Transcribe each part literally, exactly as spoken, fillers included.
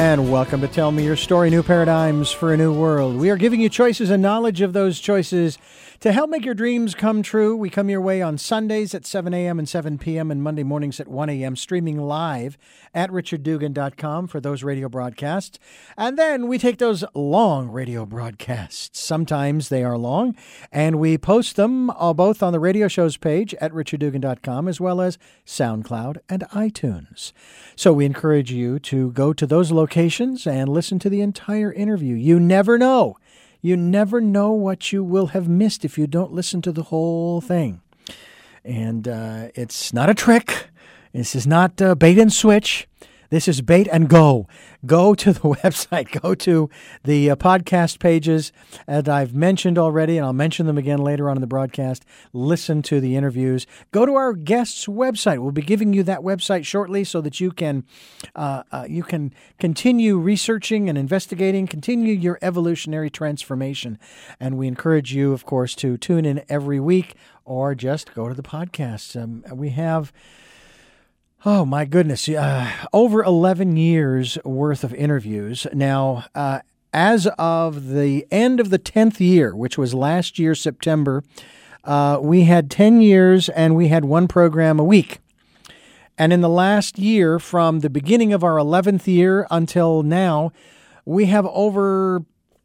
and welcome to Tell Me Your Story, New Paradigms for a New World. We are giving you choices and knowledge of those choices to help make your dreams come true. We come your way on Sundays at seven a.m. and seven p.m. and Monday mornings at one a.m., streaming live at richard dugan dot com for those radio broadcasts. And then we take those long radio broadcasts. Sometimes they are long, and we post them uh, both on the radio show's page at richard dugan dot com as well as SoundCloud and iTunes. So we encourage you to go to those locations and listen to the entire interview. You never know. You never know what you will have missed if you don't listen to the whole thing. And uh, it's not a trick. This is not uh, bait and switch. This is bait and go. Go to the website. Go to the uh, podcast pages that I've mentioned already, and I'll mention them again later on in the broadcast. Listen to the interviews. Go to our guest's website. We'll be giving you that website shortly so that you can uh, uh, you can continue researching and investigating, continue your evolutionary transformation. And we encourage you, of course, to tune in every week or just go to the podcast. Um, we have... Oh, my goodness. Uh, over eleven years worth of interviews. Now, uh, as of the end of the tenth year, which was last year, September, uh, we had ten years and we had one program a week. And in the last year, from the beginning of our eleventh year until now, we have over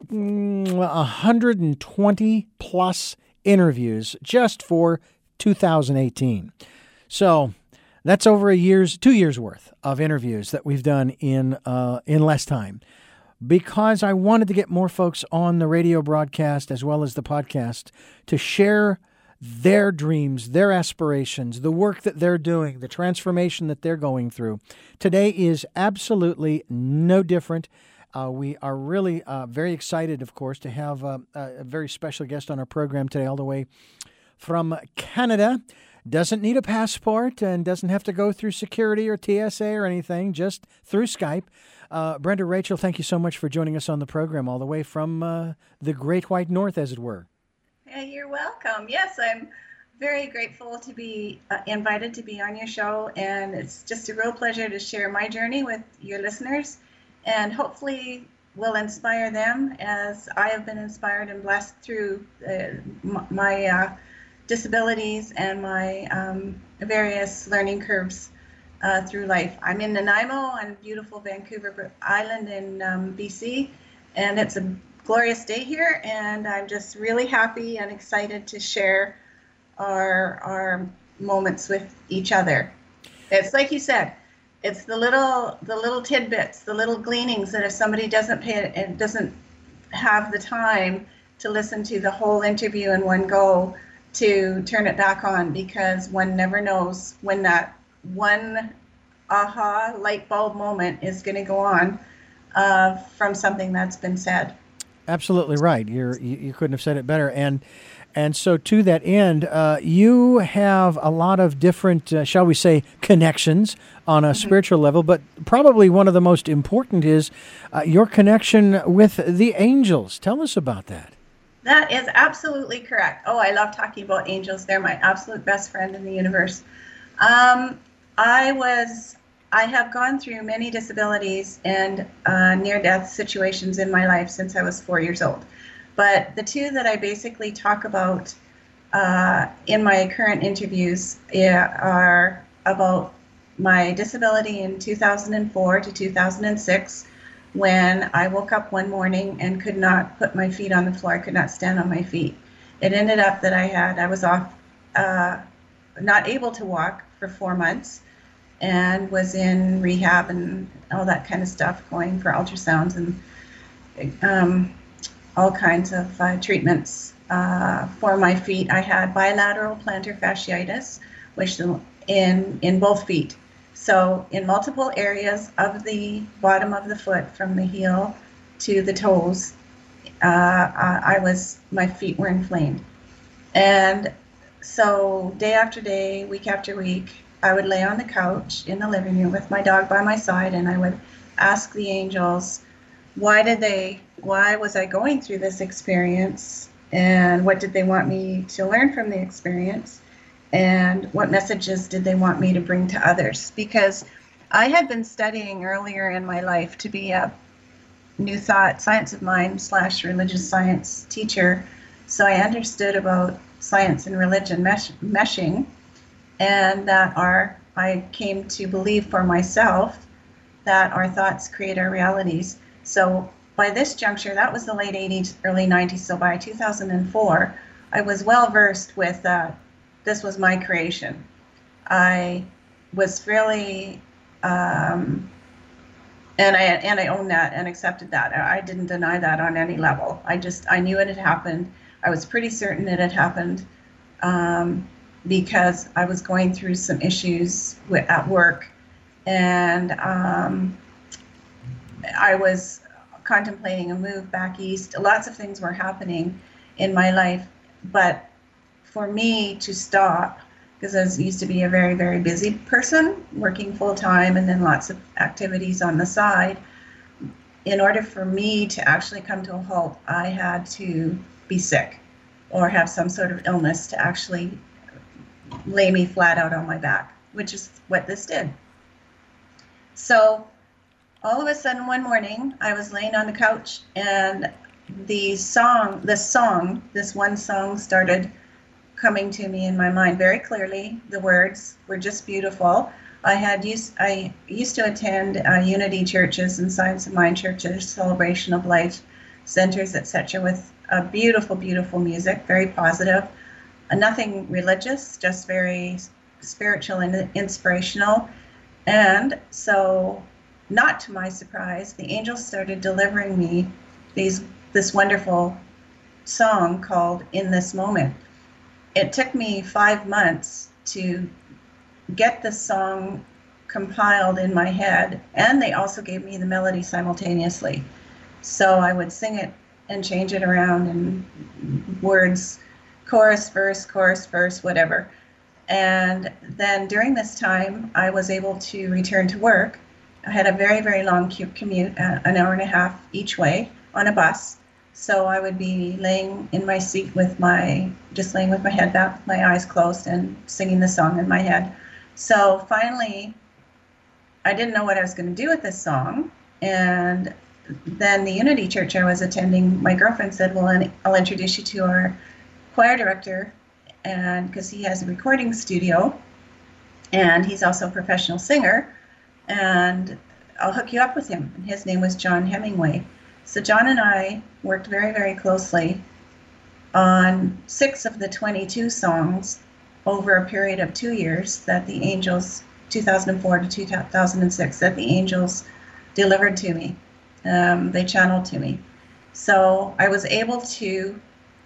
mm, one hundred twenty plus interviews just for two thousand eighteen. So... that's over a year's, two years worth of interviews that we've done in uh, in less time, because I wanted to get more folks on the radio broadcast as well as the podcast to share their dreams, their aspirations, the work that they're doing, the transformation that they're going through. Today is absolutely no different. Uh, we are really uh, very excited, of course, to have uh, a very special guest on our program today, all the way from Canada. Doesn't need a passport and doesn't have to go through security or T S A or anything, just through Skype. Uh, Brenda Rachel, thank you so much for joining us on the program, all the way from uh, the Great White North, as it were. Yeah, you're welcome. Yes, I'm very grateful to be uh, invited to be on your show, and it's just a real pleasure to share my journey with your listeners, and hopefully will inspire them as I have been inspired and blessed through uh, my uh, disabilities and my um, various learning curves uh, through life. I'm in Nanaimo on beautiful Vancouver Island in um, B C, and it's a glorious day here, and I'm just really happy and excited to share our our moments with each other. It's like you said, it's the little the little tidbits, the little gleanings that if somebody doesn't pay it and doesn't have the time to listen to the whole interview in one go, to turn it back on, because one never knows when that one aha light bulb moment is going to go on uh, from something that's been said. Absolutely right. You're, you you couldn't have said it better. And and so to that end, uh, you have a lot of different, uh, shall we say, connections on a mm-hmm. spiritual level, but probably one of the most important is uh, your connection with the angels. Tell us about that. That is absolutely correct. Oh, I love talking about angels. They're my absolute best friend in the universe. Um, I was, I have gone through many disabilities and uh, near-death situations in my life since I was four years old. But the two that I basically talk about uh, in my current interviews yeah, are about my disability in two thousand four to two thousand six, when I woke up one morning and could not put my feet on the floor. I could not stand on my feet. It ended up that I had, I was off, uh, not able to walk for four months and was in rehab and all that kind of stuff, going for ultrasounds and um, all kinds of uh, treatments uh, for my feet. I had bilateral plantar fasciitis, which in, in both feet. So in multiple areas of the bottom of the foot, from the heel to the toes, uh, I was, my feet were inflamed. And so day after day, week after week, I would lay on the couch in the living room with my dog by my side, and I would ask the angels, why did they, why was I going through this experience? And what did they want me to learn from the experience? And what messages did they want me to bring to others? Because I had been studying earlier in my life to be a New Thought science of mind slash religious science teacher. So I understood about science and religion mesh, meshing, and that our I came to believe for myself that our thoughts create our realities. So by this juncture, that was the late eighties, early nineties. So by two thousand four, I was well versed with uh, this was my creation. I was fairly, um, and I and I owned that and accepted that. I didn't deny that on any level. I just I knew it had happened. I was pretty certain it had happened um, because I was going through some issues with, at work, and um, I was contemplating a move back east. Lots of things were happening in my life, but for me to stop, because I used to be a very, very busy person, working full time and then lots of activities on the side. In order for me to actually come to a halt, I had to be sick or have some sort of illness to actually lay me flat out on my back, which is what this did. So all of a sudden one morning I was laying on the couch and the song, this song, this one song started coming to me in my mind very clearly. The words were just beautiful. I had used I used to attend uh, Unity churches and Science of Mind churches, Celebration of Life centers, et cetera, with uh, beautiful, beautiful music, very positive. Uh, nothing religious, just very spiritual and inspirational. And so, not to my surprise, the angels started delivering me these this wonderful song called "In This Moment." It took me five months to get the song compiled in my head, and they also gave me the melody simultaneously. So I would sing it and change it around in words, chorus, verse, chorus, verse, whatever. And then during this time, I was able to return to work. I had a very, very long commute, uh, an hour and a half each way on a bus. So I would be laying in my seat with my, just laying with my head back, my eyes closed, and singing the song in my head. So finally, I didn't know what I was going to do with this song. And then the Unity church I was attending, my girlfriend said, well, I'll introduce you to our choir director, and because he has a recording studio, and he's also a professional singer, and I'll hook you up with him. And his name was John Hemingway. So John and I worked very, very closely on six of the twenty-two songs over a period of two years that the angels, two thousand four to two thousand six, that the angels delivered to me. Um, they channeled to me. So I was able to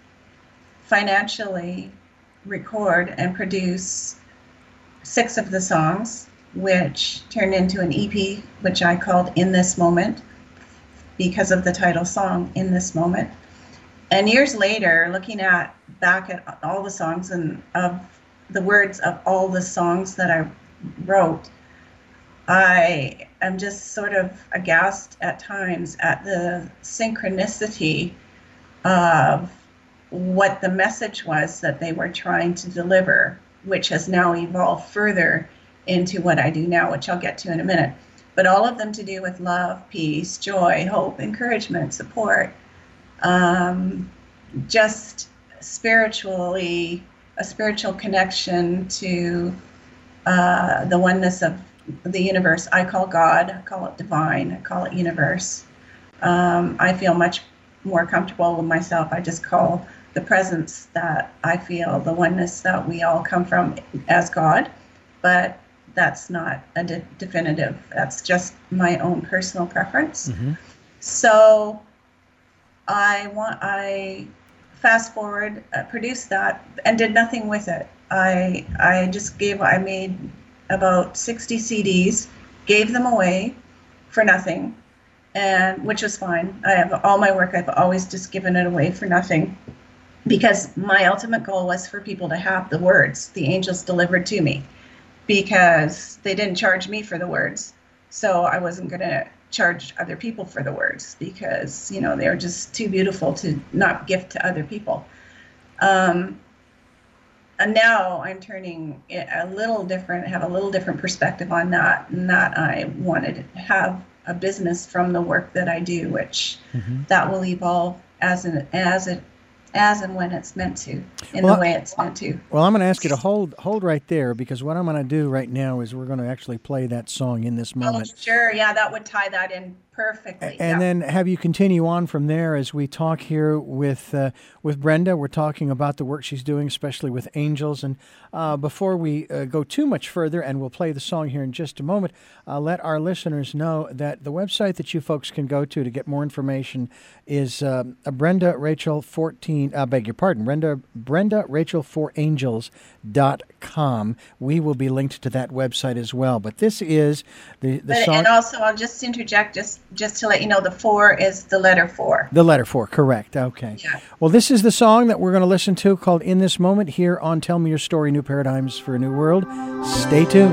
financially record and produce six of the songs, which turned into an E P, which I called In This Moment, because of the title song, In This Moment. And years later, looking at back at all the songs and of the words of all the songs that I wrote, I am just sort of aghast at times at the synchronicity of what the message was that they were trying to deliver, which has now evolved further into what I do now, which I'll get to in a minute. But all of them to do with love, peace, joy, hope, encouragement, support, um, just spiritually, a spiritual connection to uh, the oneness of the universe. I call God, I call it divine, I call it universe. Um, I feel much more comfortable with myself. I just call the presence that I feel, the oneness that we all come from, as God. But that's not a de- definitive. That's just my own personal preference. Mm-hmm. So I want I fast forward, uh, produced that, and did nothing with it. I I just gave. I made about sixty C Ds, gave them away for nothing, and which was fine. I have all my work. I've always just given it away for nothing, because my ultimate goal was for people to have the words the angels delivered to me, because they didn't charge me for the words, so I wasn't going to charge other people for the words, because, you know, they're just too beautiful to not gift to other people. Um, and now I'm turning it a little different, have a little different perspective on that, and that I wanted to have a business from the work that I do, which mm-hmm. that will evolve as an as it as and when it's meant to, in well, the way it's meant to. Well, I'm going to ask you to hold hold right there, because what I'm going to do right now is we're going to actually play that song in this moment. Oh, sure, yeah, that would tie that in perfectly. And yeah. then have you continue on from there as we talk here with uh, with Brenda. We're talking about the work she's doing, especially with Angels. And uh, before we uh, go too much further, and we'll play the song here in just a moment, uh, let our listeners know that the website that you folks can go to to get more information is uh, Brenda Rachel fourteen. I uh, beg your pardon, Brenda Brenda Rachel for Angels dot com. We will be linked to that website as well. But this is the the but, song. And also, I'll just interject just. Just to let you know, the four is the letter four. The letter four, correct. Okay. Yeah. Well, this is the song that we're going to listen to called In This Moment here on Tell Me Your Story, New Paradigms for a New World. Stay tuned.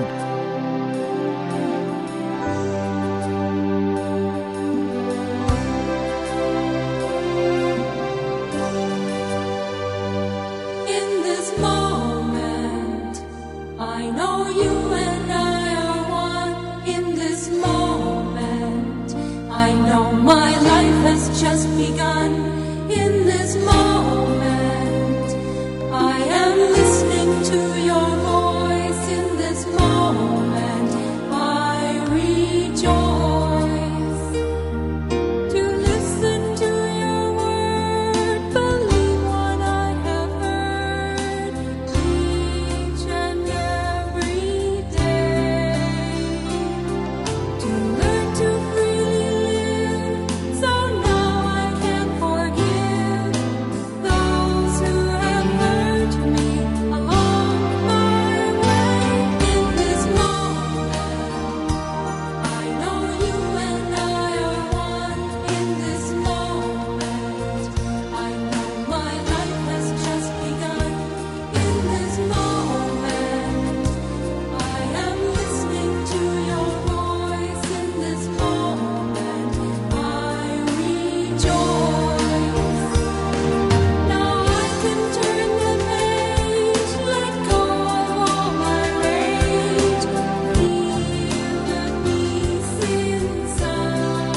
In this moment, I know you and I are one. In this moment, I know my life has just begun. In this moment, I am listening to your voice. In this moment, I rejoice to listen to your word, believe what I have heard each and every day, to learn to freely live. So now I can forgive those who have hurt me along my way. In this moment, I know you and I are one. In this moment, I know my life has just begun. In this moment, I am listening to your voice. In this moment, I rejoice. Now I can turn the page, let go of all my rage, feel the peace inside.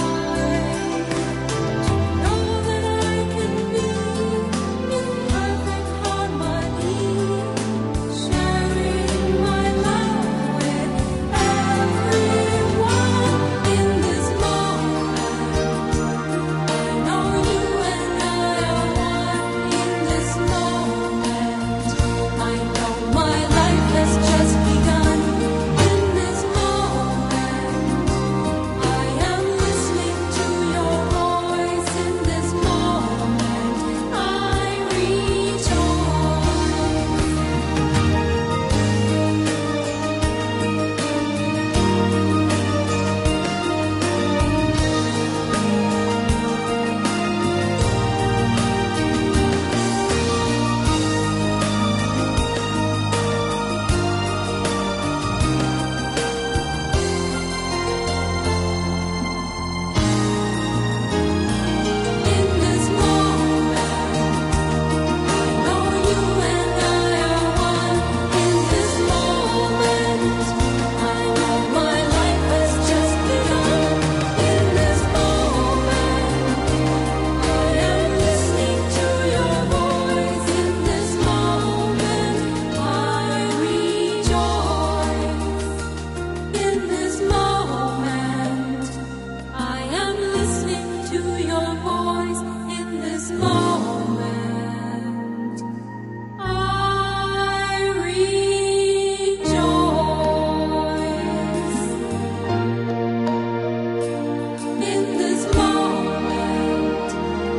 Know that I can be in perfect harmony, sharing my love with everyone. In this moment, I know you and I are one. In this moment, I know my life has just begun. In this moment, I am listening to your voice. In this moment, I rejoice. In this moment, I know you and I are one. In this moment, I know my life has just begun. In this moment, I am listening to your voice. In this moment, I rejoice. In this moment, I am listening to your voice. In this moment, I rejoice. In this moment,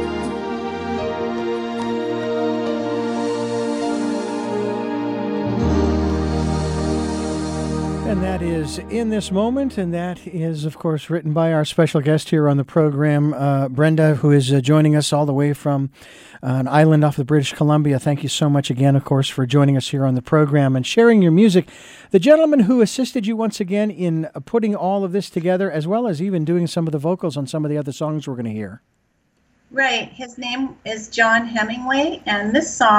And that is In This Moment, and that is, of course, written by our special guest here on the program, uh, Brenda, who is uh, joining us all the way from uh, an island off of British Columbia. Thank you so much again, of course, for joining us here on the program and sharing your music. The gentleman who assisted you once again in uh, putting all of this together, as well as even doing some of the vocals on some of the other songs we're going to hear. Right. His name is John Hemingway, and this song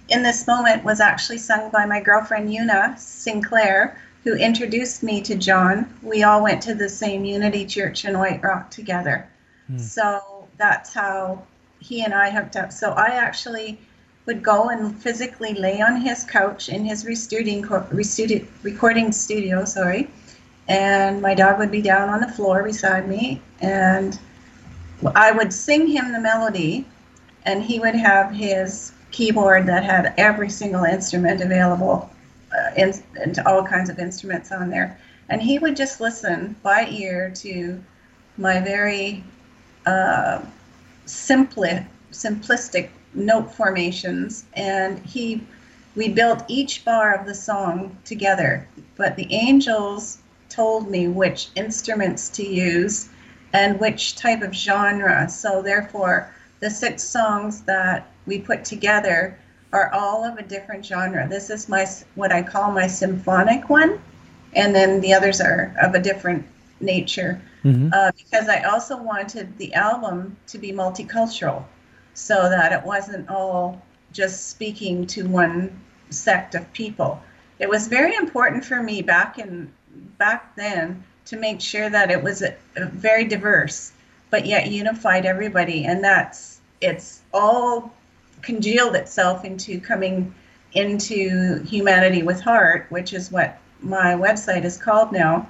In This Moment was actually sung by my girlfriend Una Sinclair, who introduced me to John. We all went to the same Unity Church in White Rock together. Mm. So that's how he and I hooked up. So I actually would go and physically lay on his couch in his recording, recording studio, sorry, and my dog would be down on the floor beside me, and I would sing him the melody, and he would have his keyboard that had every single instrument available, uh, in, and all kinds of instruments on there, and he would just listen by ear to my very uh, simpli- simplistic note formations, and he we built each bar of the song together, but the angels told me which instruments to use and which type of genre. So therefore the six songs that we put together are all of a different genre. This is my what I call my symphonic one, and then the others are of a different nature. Mm-hmm. uh, because I also wanted the album to be multicultural, so that it wasn't all just speaking to one sect of people. It was very important for me back in back then to make sure that it was a, a very diverse, but yet unified everybody, and that's it's all congealed itself into coming into Humanity with Heart, which is what my website is called now,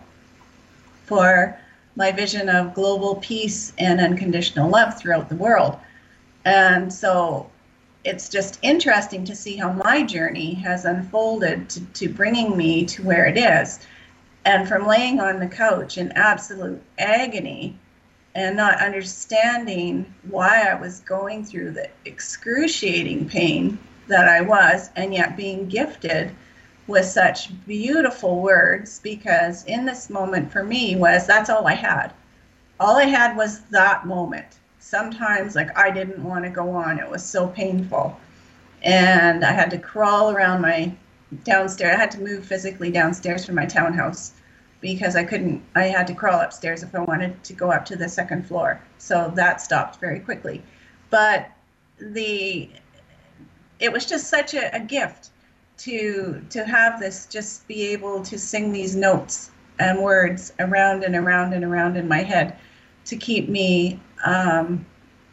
for my vision of global peace and unconditional love throughout the world. And so it's just interesting to see how my journey has unfolded to, to bringing me to where it is. And from laying on the couch in absolute agony and not understanding why I was going through the excruciating pain that I was, and yet being gifted with such beautiful words, because in this moment for me was, that's all I had. All I had was that moment. Sometimes, like, I didn't want to go on. It was so painful. And I had to crawl around my downstairs. I had to move physically downstairs from my townhouse because I couldn't, I had to crawl upstairs if I wanted to go up to the second floor. So that stopped very quickly. But the, it was just such a, a gift to to have this, just be able to sing these notes and words around and around and around in my head to keep me um,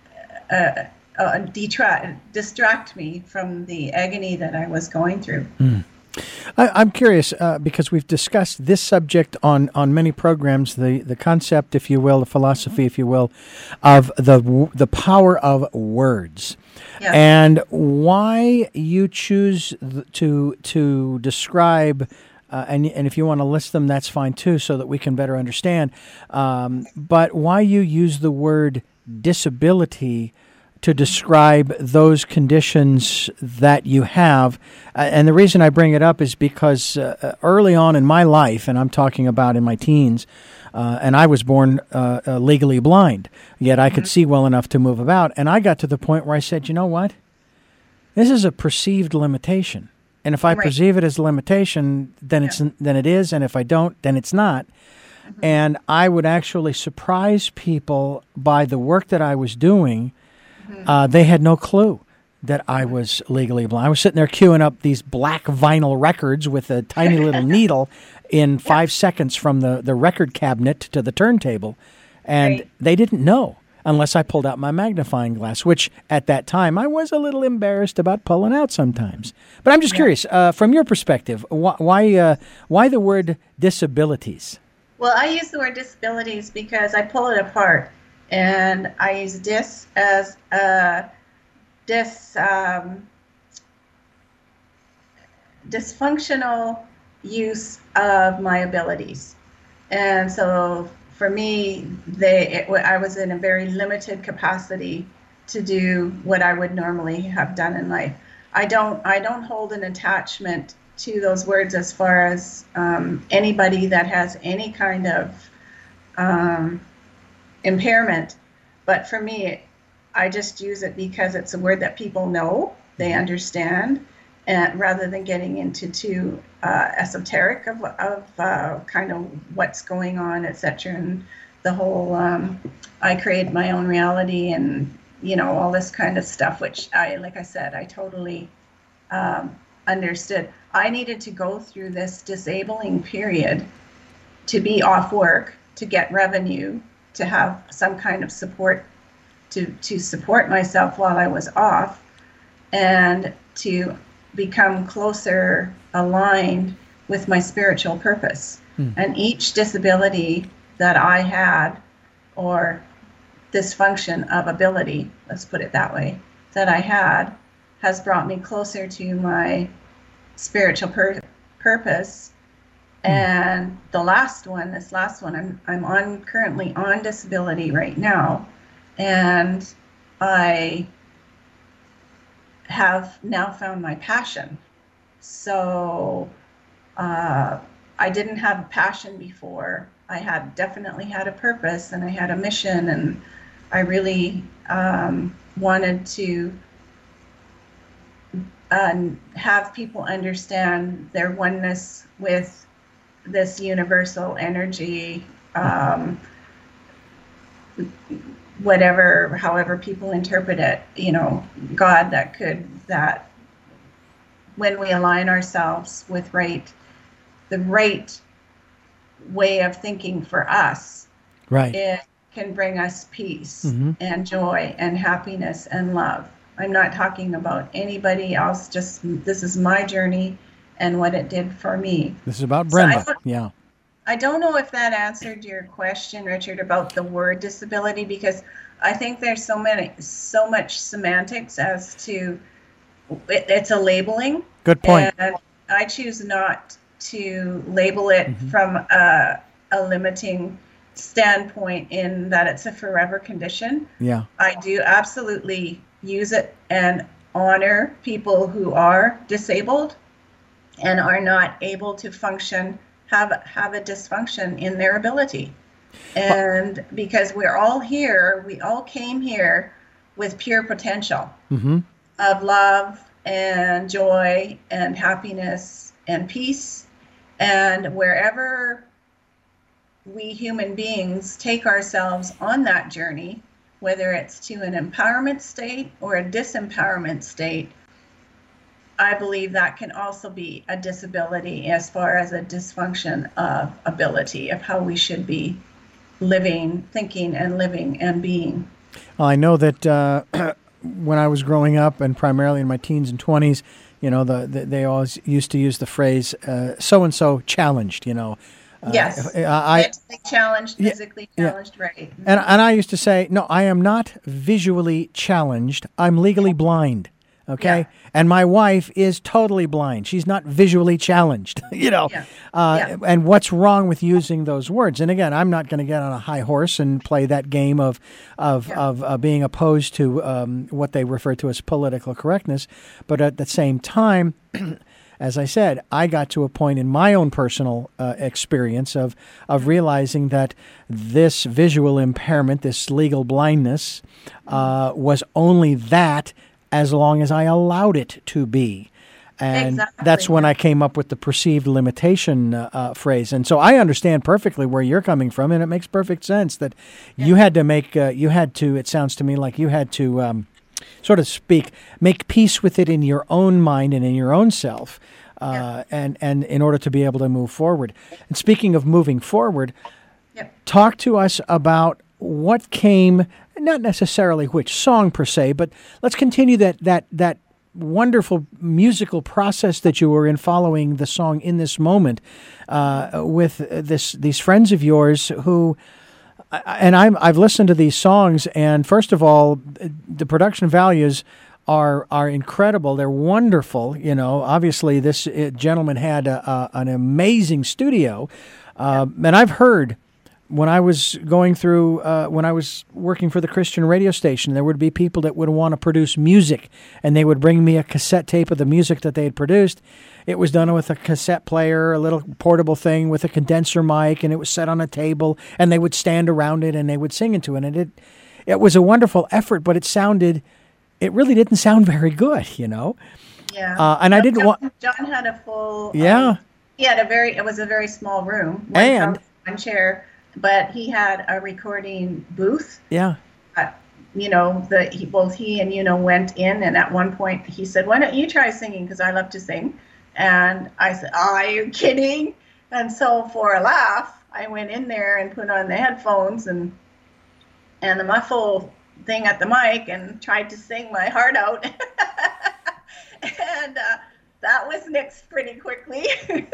uh, uh, detract, distract me from the agony that I was going through. Mm. I, I'm curious uh, because we've discussed this subject on, on many programs, the, the concept, if you will, the philosophy, if you will, of the the power of words. Yes. And why you choose to to describe, uh, and and if you want to list them, that's fine too, so that we can better understand. Um, but why you use the word disability to describe those conditions that you have. Uh, and the reason I bring it up is because uh, early on in my life, and I'm talking about in my teens, uh, and I was born uh, uh, legally blind, yet I could see well enough to move about. And I got to the point where I said, you know what? This is a perceived limitation. And if I right. perceive it as a limitation, then, yeah. it's, then it is. And if I don't, then it's not. Mm-hmm. And I would actually surprise people by the work that I was doing. Uh, they had no clue that I was legally blind. I was sitting there queuing up these black vinyl records with a tiny little needle in five yeah. seconds from the, the record cabinet to the turntable, and right. they didn't know unless I pulled out my magnifying glass, which at that time I was a little embarrassed about pulling out sometimes. But I'm just yeah. curious, uh, from your perspective, wh- why uh, why the word disabilities? Well, I use the word disabilities because I pull it apart. And I use dis as a dis, um, dysfunctional use of my abilities. And so for me, they it, I was in a very limited capacity to do what I would normally have done in life. I don't I don't hold an attachment to those words as far as um, anybody that has any kind of um, impairment, but for me, I just use it because it's a word that people know, they understand, and rather than getting into too uh, esoteric of, of uh, kind of what's going on, et cetera, and the whole um, I create my own reality and, you know, all this kind of stuff, which I, like I said, I totally um, understood. I needed to go through this disabling period to be off work, to get revenue, to have some kind of support, to, to support myself while I was off, and to become closer aligned with my spiritual purpose. Hmm. And each disability that I had, or dysfunction of ability, let's put it that way, that I had, has brought me closer to my spiritual pur- purpose. Hmm. And the last one, this last one, I'm I'm on currently on disability right now, and I have now found my passion. So uh, I didn't have a passion before. I had definitely had a purpose, and I had a mission, and I really um, wanted to uh, have people understand their oneness with this universal energy, um, whatever, however people interpret it, you know, God that could, that when we align ourselves with right, the right way of thinking for us, right, it can bring us peace mm-hmm. and joy and happiness and love. I'm not talking about anybody else, just this is my journey and what it did for me. This is about Brenda. So I yeah. I don't know if that answered your question, Richard, about the word disability, because I think there's so many, so much semantics as to it, it's a labeling. Good point. And I choose not to label it mm-hmm. from a, a limiting standpoint in that it's a forever condition. Yeah. I do absolutely use it and honor people who are disabled and are not able to function, have have a dysfunction in their ability. And because we're all here, we all came here with pure potential mm-hmm. of love and joy and happiness and peace. And wherever we human beings take ourselves on that journey, whether it's to an empowerment state or a disempowerment state, I believe that can also be a disability as far as a dysfunction of ability, of how we should be living, thinking, and living and being. Well, I know that uh, when I was growing up, and primarily in my teens and twenties, you know, the, the they always used to use the phrase uh, "so and so challenged." You know. Uh, yes. I, I mentally challenged, physically yeah, challenged, yeah. right. And and I used to say, no, I am not visually challenged. I'm legally blind. Okay. Yeah. And my wife is totally blind. She's not visually challenged, you know. Yeah. Uh, Yeah. And what's wrong with using those words? And again, I'm not going to get on a high horse and play that game of of Yeah. of uh, being opposed to um, what they refer to as political correctness. But at the same time, as I said, I got to a point in my own personal uh, experience of of realizing that this visual impairment, this legal blindness, uh, was only that as long as I allowed it to be. And Exactly. that's when I came up with the perceived limitation uh, uh, phrase. And so I understand perfectly where you're coming from, and it makes perfect sense that Yeah. you had to make, uh, you had to, it sounds to me like you had to, um, so to speak, make peace with it in your own mind and in your own self, uh, Yeah. and, and in order to be able to move forward. And speaking of moving forward, Yep. talk to us about what came, not necessarily which song per se, but let's continue that that that wonderful musical process that you were in following the song In This Moment uh, with this these friends of yours who, and I'm, I've listened to these songs, and first of all, the production values are are incredible. They're wonderful. You know, obviously this uh, gentleman had a, a, an amazing studio, uh, and I've heard when I was going through, uh, when I was working for the Christian radio station, there would be people that would want to produce music, and they would bring me a cassette tape of the music that they had produced. It was done with a cassette player, a little portable thing with a condenser mic, and it was set on a table, and they would stand around it, and they would sing into it. And it, it was a wonderful effort, but it sounded, it really didn't sound very good, you know? Yeah. Uh, and I didn't John, want... John had a full... Yeah. Um, he had a very, it was a very small room. One And- couch, one chair. But he had a recording booth, Yeah. uh, you know, the he, both he and you know went in, and at one point he said, "Why don't you try singing? Because I love to sing." And I said, "Oh, are you kidding?" And so for a laugh, I went in there and put on the headphones and and the muffle thing at the mic and tried to sing my heart out. And uh, that was nixed pretty quickly.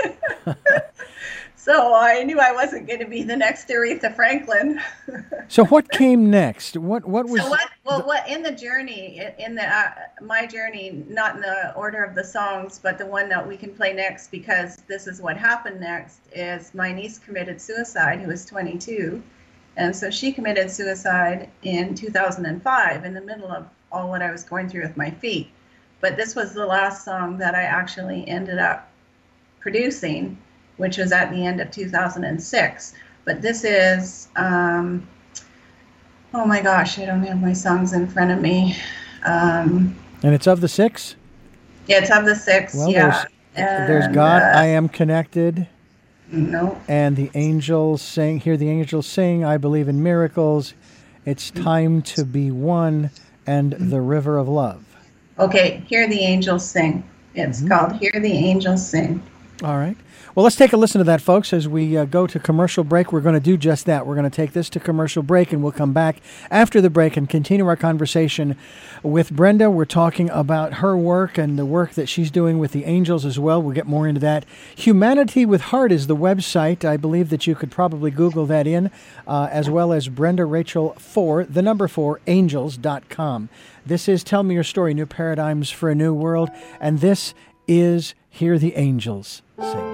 So I knew I wasn't going to be the next Aretha Franklin. So what came next? What what was? So what? Well, what in the journey, in the uh, my journey, not in the order of the songs, but the one that we can play next, because this is what happened next. Is my niece committed suicide, who was twenty-two, and so she committed suicide in two thousand five, in the middle of all what I was going through with my feet. But this was the last song that I actually ended up producing, which was at the end of two thousand six. But this is, um, oh my gosh, I don't have my songs in front of me. Um, and it's of the six? Yeah, it's of the six, well, yeah. There's, and, there's God, uh, I Am Connected. No. And the angels sing, hear the angels sing, I Believe in Miracles. It's Time to Be One, and The River of Love. Okay, Hear the Angels Sing. It's mm-hmm. called Hear the Angels Sing. All right. Well, let's take a listen to that, folks. As we uh, go to commercial break, we're going to do just that. We're going to take this to commercial break, and we'll come back after the break and continue our conversation with Brenda. We're talking about her work and the work that she's doing with the angels as well. We'll get more into that. Humanity with Heart is the website. I believe that you could probably Google that in, uh, as well as Brenda Rachel four, the number four, angels dot com. This is Tell Me Your Story, New Paradigms for a New World, and this is Hear the Angels Sing.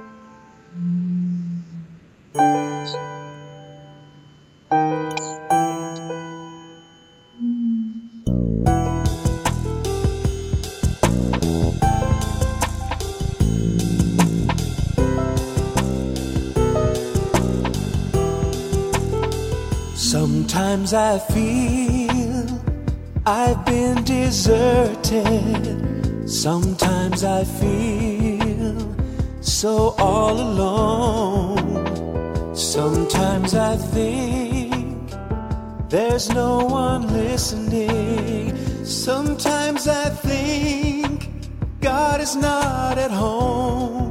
Sometimes I feel I've been deserted. Sometimes I feel so all alone. Sometimes I think there's no one listening. Sometimes I think God is not at home.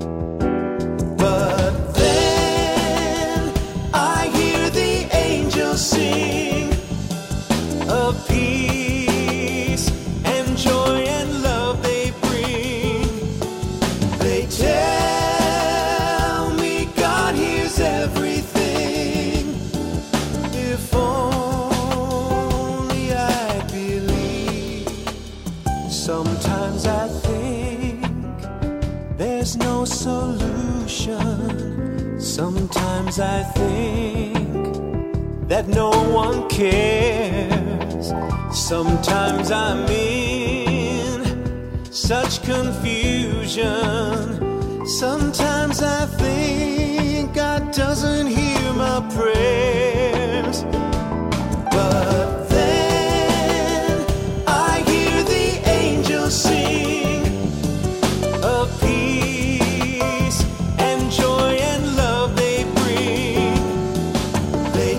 But then I hear the angels sing of peace and joy and love they bring. They tell me God hears everything. If only I believe. Sometimes I think there's no solution. Sometimes I think that no one cares. Sometimes I'm in such confusion. Sometimes I think God doesn't hear my prayers. But then I hear the angels sing of peace and joy and love they bring. They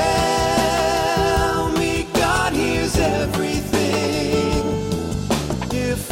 tell me God hears everything. If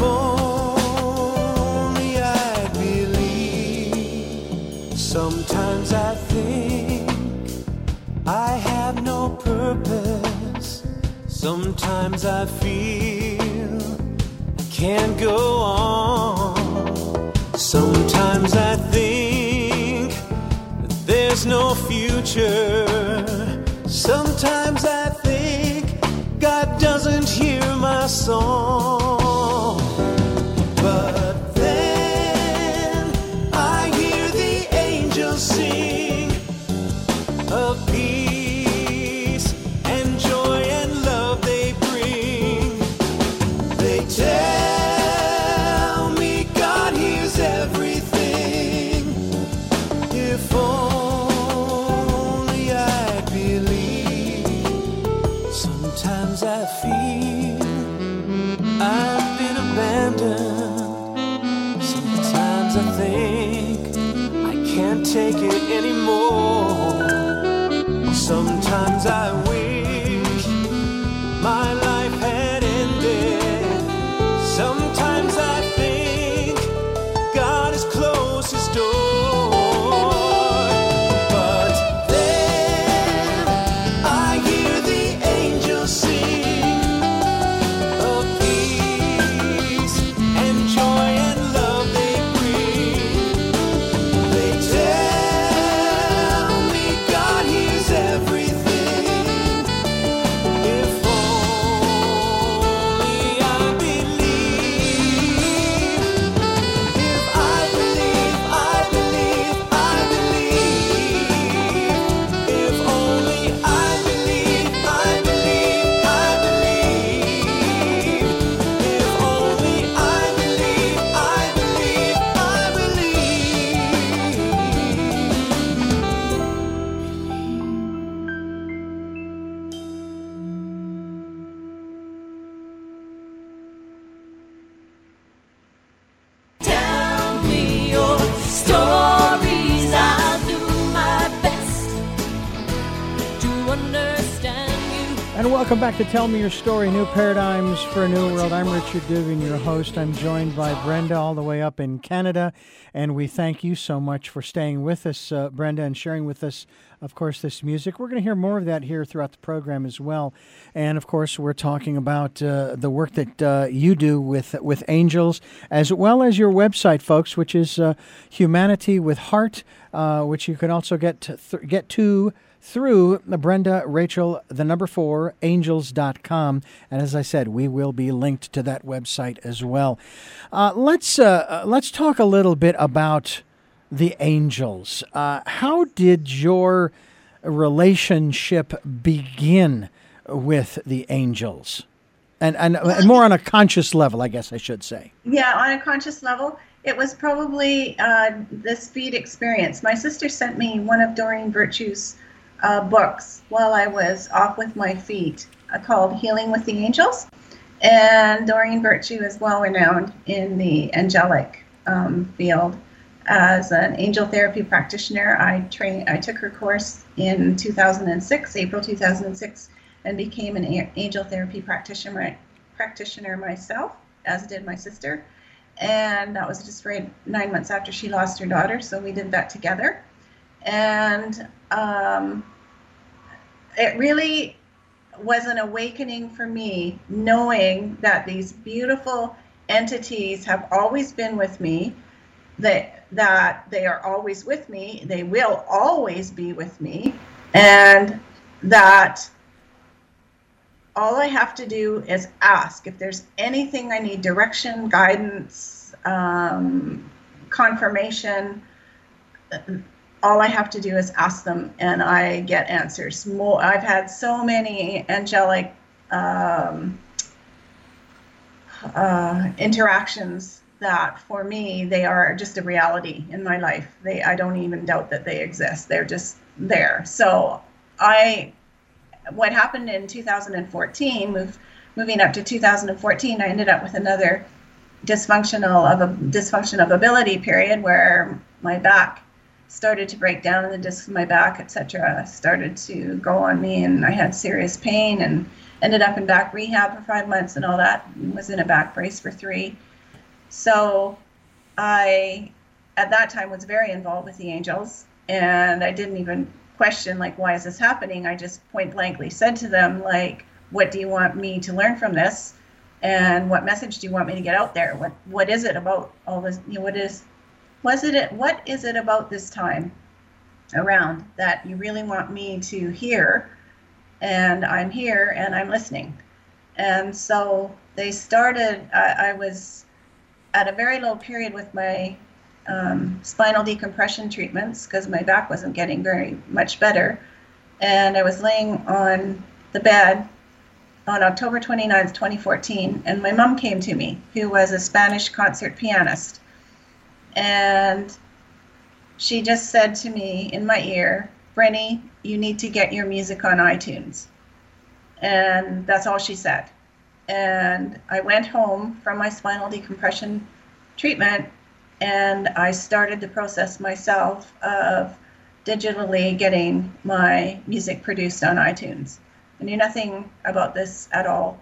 only I believe. Sometimes I think I have no purpose. Sometimes I feel I can't go on. Sometimes I think that there's no future. Sometimes I think God doesn't hear my song. But then I hear the angels sing of peace and joy and love they bring. They tell me God hears everything. If only I believe. Sometimes I feel I've been abandoned. Sometimes I think I can't take it anymore. Sometimes I wish Welcome back to Tell Me Your Story, New Paradigms for a New World. I'm Richard Dugan, your host. I'm joined by Brenda all the way up in Canada, and we thank you so much for staying with us, uh, Brenda, and sharing with us, of course, this music. We're going to hear more of that here throughout the program as well. And, of course, we're talking about uh, the work that uh, you do with with angels, as well as your website, folks, which is uh, Humanity with Heart, uh, which you can also get to, th- get to through Brenda Rachel, the number four, angels dot com. And as I said, we will be linked to that website as well. Uh, let's uh, let's talk a little bit about the angels. Uh, how did your relationship begin with the angels? And, and, and more on a conscious level, I guess I should say. Yeah, on a conscious level, it was probably uh, this feed experience. My sister sent me one of Doreen Virtue's Uh, books while I was off with my feet uh, called Healing with the Angels. And Doreen Virtue is well renowned in the angelic um, field as an angel therapy practitioner. I train, I took her course in two thousand six, April two thousand six, and became an a- angel therapy practitioner, practitioner myself, as did my sister. And that was just right nine months after she lost her daughter, so we did that together. And um, it really was an awakening for me, knowing that these beautiful entities have always been with me, that, that they are always with me, they will always be with me, and that all I have to do is ask. If there's anything I need, direction, guidance, um, confirmation, all I have to do is ask them, and I get answers. More, I've had so many angelic um, uh, interactions that, for me, they are just a reality in my life. They, I don't even doubt that they exist. They're just there. So, I, what happened in two thousand fourteen, move, moving up to two thousand fourteen, I ended up with another dysfunctional of a dysfunction of ability period where my back started to break down, and the discs in my back, et cetera, started to go on me, and I had serious pain and ended up in back rehab for five months and all that. Was in a back brace for three. So I, at that time, was very involved with the angels, and I didn't even question, like, why is this happening? I just point blankly said to them, like, what do you want me to learn from this? And what message do you want me to get out there? What What is it about all this? You know, what is Was it, what is it about this time around that you really want me to hear? And I'm here and I'm listening. And so they started, I, I was at a very low period with my um, spinal decompression treatments because my back wasn't getting very much better. And I was laying on the bed on October twenty-ninth, twenty fourteen, and my mom came to me, who was a Spanish concert pianist. And she just said to me in my ear, Brenny, you need to get your music on iTunes. And that's all she said. And I went home from my spinal decompression treatment, and I started the process myself of digitally getting my music produced on iTunes. I knew nothing about this at all.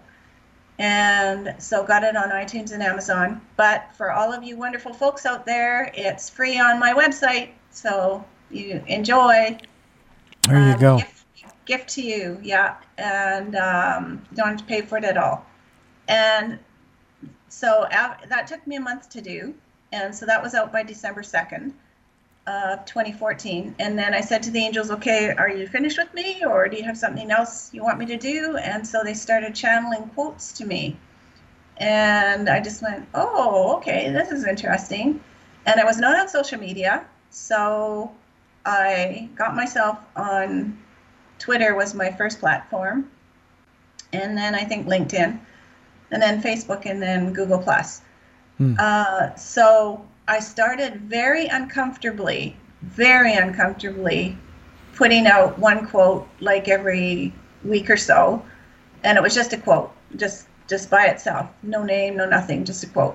And so got it on iTunes and Amazon. But for all of you wonderful folks out there, it's free on my website. So you enjoy. There you um, go. Gift, gift to you, yeah. And um, don't have to pay for it at all. And so uh, that took me a month to do. And so that was out by December second of twenty fourteen. And then I said to the angels, okay, are you finished with me, or do you have something else you want me to do? And so they started channeling quotes to me. And I just went, oh, okay, this is interesting. And I was not on social media, so I got myself on Twitter was my first platform. And then I think LinkedIn, and then Facebook, and then Google Plus. Hmm. Uh, so I started very uncomfortably, very uncomfortably putting out one quote like every week or so. And it was just a quote, just just by itself. No name, no nothing, just a quote.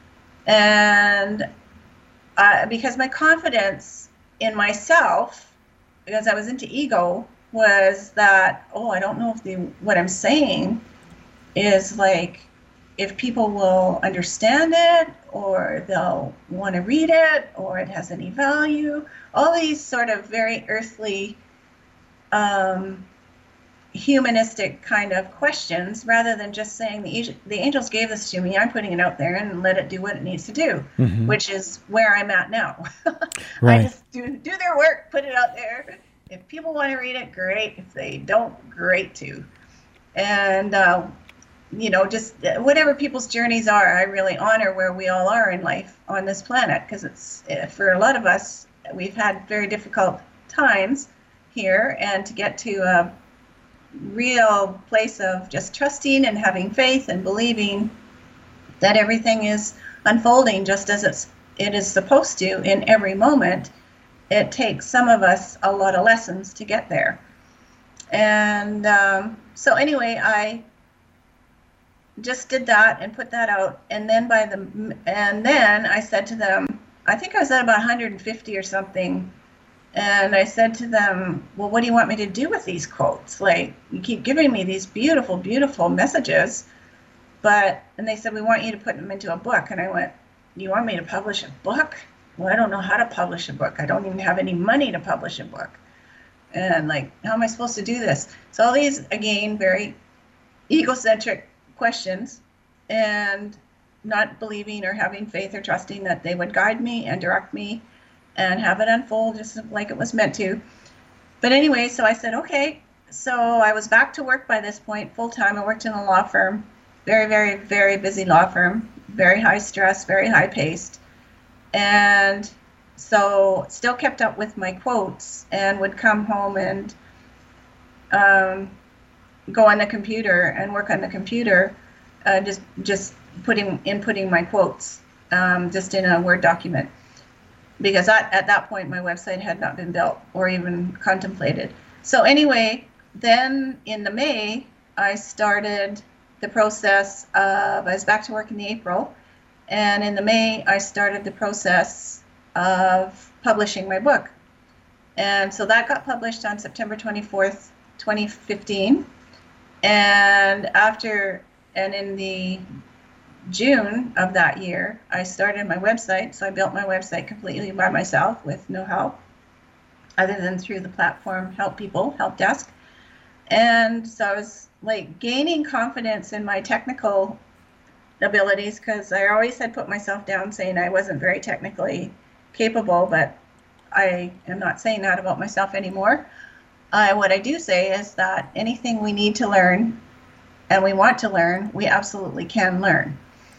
And uh, because my confidence in myself, because I was into ego, was that, oh, I don't know if the what I'm saying is like, if people will understand it, or they'll want to read it, or it has any value. All these sort of very earthly, um, humanistic kind of questions, rather than just saying the the angels gave this to me, I'm putting it out there and let it do what it needs to do, mm-hmm. which is where I'm at now. Right. I just do do their work, put it out there. If people want to read it, great. If they don't, great too. And uh, you know, just whatever people's journeys are, I really honor where we all are in life on this planet, because it's, for a lot of us, we've had very difficult times here, and to get to a real place of just trusting and having faith and believing that everything is unfolding just as it's it is supposed to in every moment, it takes some of us a lot of lessons to get there. And um, so anyway, I just did that and put that out, and then by the and then I said to them, I think I was at about one hundred fifty or something, and I said to them, well, what do you want me to do with these quotes? Like, you keep giving me these beautiful, beautiful messages, but, and they said, we want you to put them into a book. And I went, you want me to publish a book? Well, I don't know how to publish a book. I don't even have any money to publish a book. And like, how am I supposed to do this? So all these, again, very egocentric questions, and not believing or having faith or trusting that they would guide me and direct me and have it unfold just like it was meant to. But anyway, so I said, okay. So I was back to work by this point, full time. I worked in a law firm, very, very, very busy law firm, very high stress, very high paced. And so still kept up with my quotes, and would come home and um, go on the computer and work on the computer, uh, just just putting inputting my quotes um, just in a Word document, because at, at that point my website had not been built or even contemplated. So anyway, then in the May I started the process of, I was back to work in the April, and in the May I started the process of publishing my book. And so that got published on September twenty-fourth, twenty fifteen. And after, and in the June of that year, I started my website. So I built my website completely by myself with no help, other than through the platform Help People, Help Desk. And so I was like gaining confidence in my technical abilities, because I always had put myself down saying I wasn't very technically capable, but I am not saying that about myself anymore. Uh, what I do say is that anything we need to learn and we want to learn, we absolutely can learn.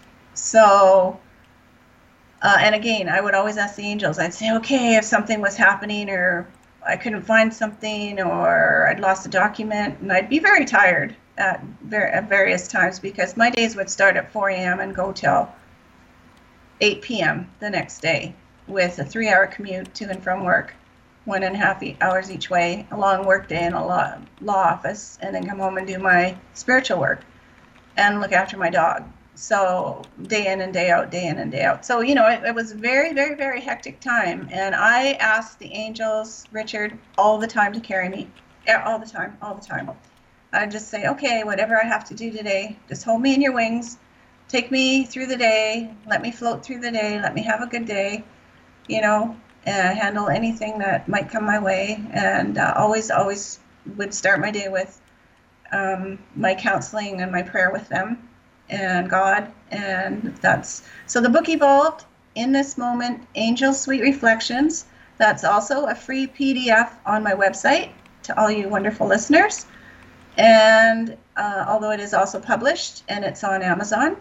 So, uh, and again, I would always ask the angels, I'd say, okay, if something was happening, or I couldn't find something, or I'd lost a document, and I'd be very tired at, ver- at various times, because my days would start at four a.m. and go till eight p.m. the next day, with a three-hour commute to and from work, one and a half hours each way, a long work day in a law, law office, and then come home and do my spiritual work and look after my dog. So day in and day out, day in and day out. So, you know, it, it was a very, very, very hectic time. And I asked the angels, Richard, all the time to carry me, all the time, all the time. I'd just say, okay, whatever I have to do today, just hold me in your wings, take me through the day, let me float through the day, let me have a good day, you know, Uh, handle anything that might come my way, and uh, always, always would start my day with um, my counseling and my prayer with them and God. And that's, so the book evolved in this moment, Angel Sweet Reflections. That's also a free P D F on my website to all you wonderful listeners. And uh, although it is also published, and it's on Amazon.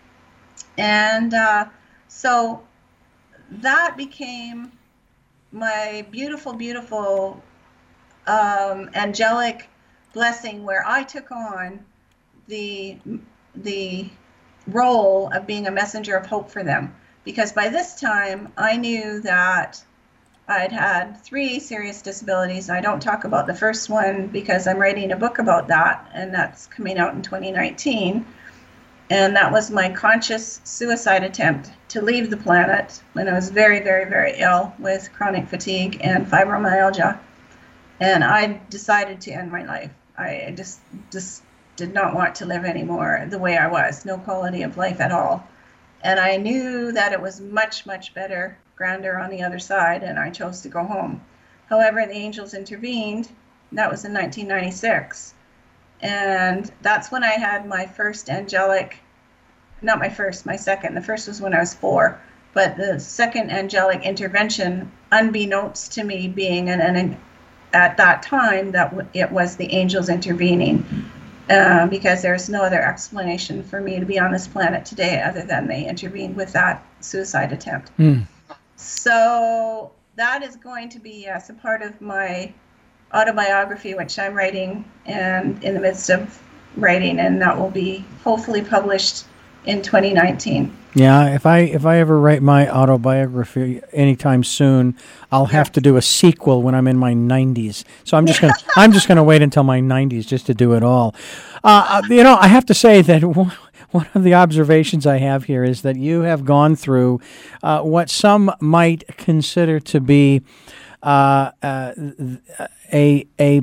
And uh, so that became my beautiful, beautiful um, angelic blessing, where I took on the the role of being a messenger of hope for them. Because by this time, I knew that I'd had three serious disabilities. I don't talk about the first one because I'm writing a book about that, and that's coming out in twenty nineteen. And that was my conscious suicide attempt to leave the planet when I was very, very, very ill with chronic fatigue and fibromyalgia. and I decided to end my life. I just just did not want to live anymore the way I was, no quality of life at all. And I knew that it was much, much better, grander on the other side, and I chose to go home. However, the angels intervened. That was in nineteen ninety-six. And that's when I had my first angelic, not my first, my second. The first was when I was four. But the second angelic intervention, unbeknownst to me being an, an at that time, that w- it was the angels intervening. Uh, because there's no other explanation for me to be on this planet today other than they intervened with that suicide attempt. Mm. So that is going to be, yes, a part of my autobiography, which I'm writing and in the midst of writing, and that will be hopefully published in twenty nineteen. Yeah, if I if I ever write my autobiography anytime soon, I'll have to do a sequel when I'm in my nineties. So I'm just gonna I'm just gonna wait until my nineties just to do it all. Uh, you know, I have to say that one of the observations I have here is that you have gone through uh, what some might consider to be uh, uh, a a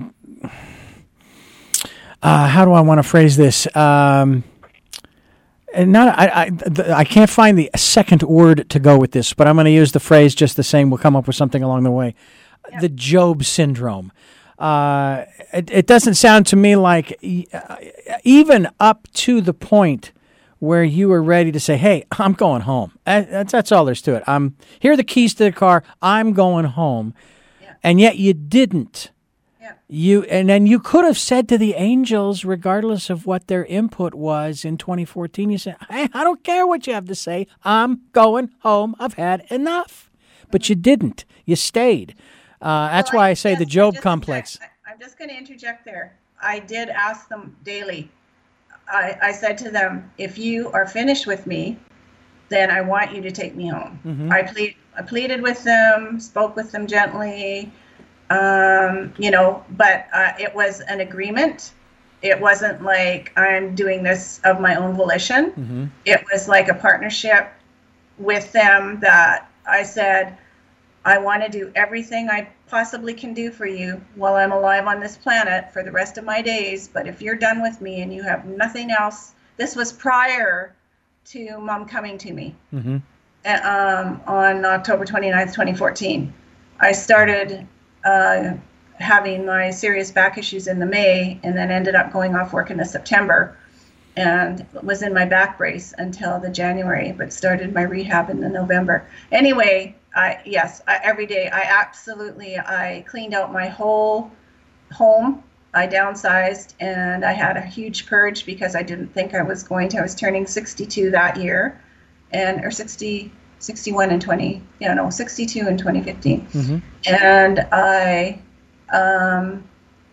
uh, how do I want to phrase this? Um, And not, I, I, I can't find the second word to go with this, but I'm going to use the phrase just the same. We'll come up with something along the way. Yeah. The Job syndrome. Uh, it, it doesn't sound to me like even up to the point where you were ready to say, "Hey, I'm going home." That's, that's all there's to it. I'm here are the keys to the car. I'm going home, yeah. And yet you didn't. You and then you could have said to the angels, regardless of what their input was in twenty fourteen, you said, "Hey, I don't care what you have to say. I'm going home. I've had enough." But you didn't. You stayed. Uh, that's well, why I, I say the Job complex. I'm just going to interject there. I did ask them daily. I, I said to them, "If you are finished with me, then I want you to take me home." Mm-hmm. I plead, I pleaded with them, spoke with them gently. Um, you know, but uh, it was an agreement. It wasn't like I'm doing this of my own volition. Mm-hmm. It was like a partnership with them that I said, I want to do everything I possibly can do for you while I'm alive on this planet for the rest of my days. But if you're done with me and you have nothing else, this was prior to Mom coming to me mm-hmm. um, on October twenty-ninth, twenty fourteen. I started Uh, having my serious back issues in the May, and then ended up going off work in the September, and was in my back brace until the January, but started my rehab in the November. Anyway, I, yes, I, every day I absolutely, I cleaned out my whole home. I downsized, and I had a huge purge because I didn't think I was going to. I was turning sixty-two that year, and or sixty. sixty-one and twenty, yeah, no, sixty-two and twenty fifteen. Mm-hmm. And I, um,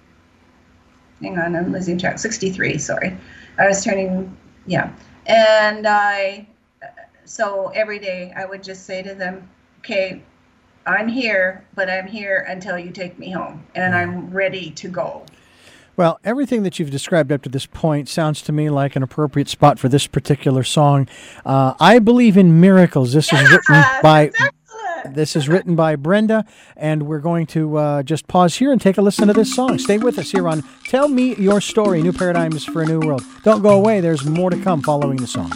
hang on, I'm losing track, sixty-three, sorry. I was turning, yeah. And I, so every day I would just say to them, okay, I'm here, but I'm here until you take me home, and I'm ready to go. Well, everything that you've described up to this point sounds to me like an appropriate spot for this particular song. Uh, I Believe in Miracles. This is written by this is written by Brenda, and we're going to uh, just pause here and take a listen to this song. Stay with us here on Tell Me Your Story, New Paradigms for a New World. Don't go away. There's more to come following the song.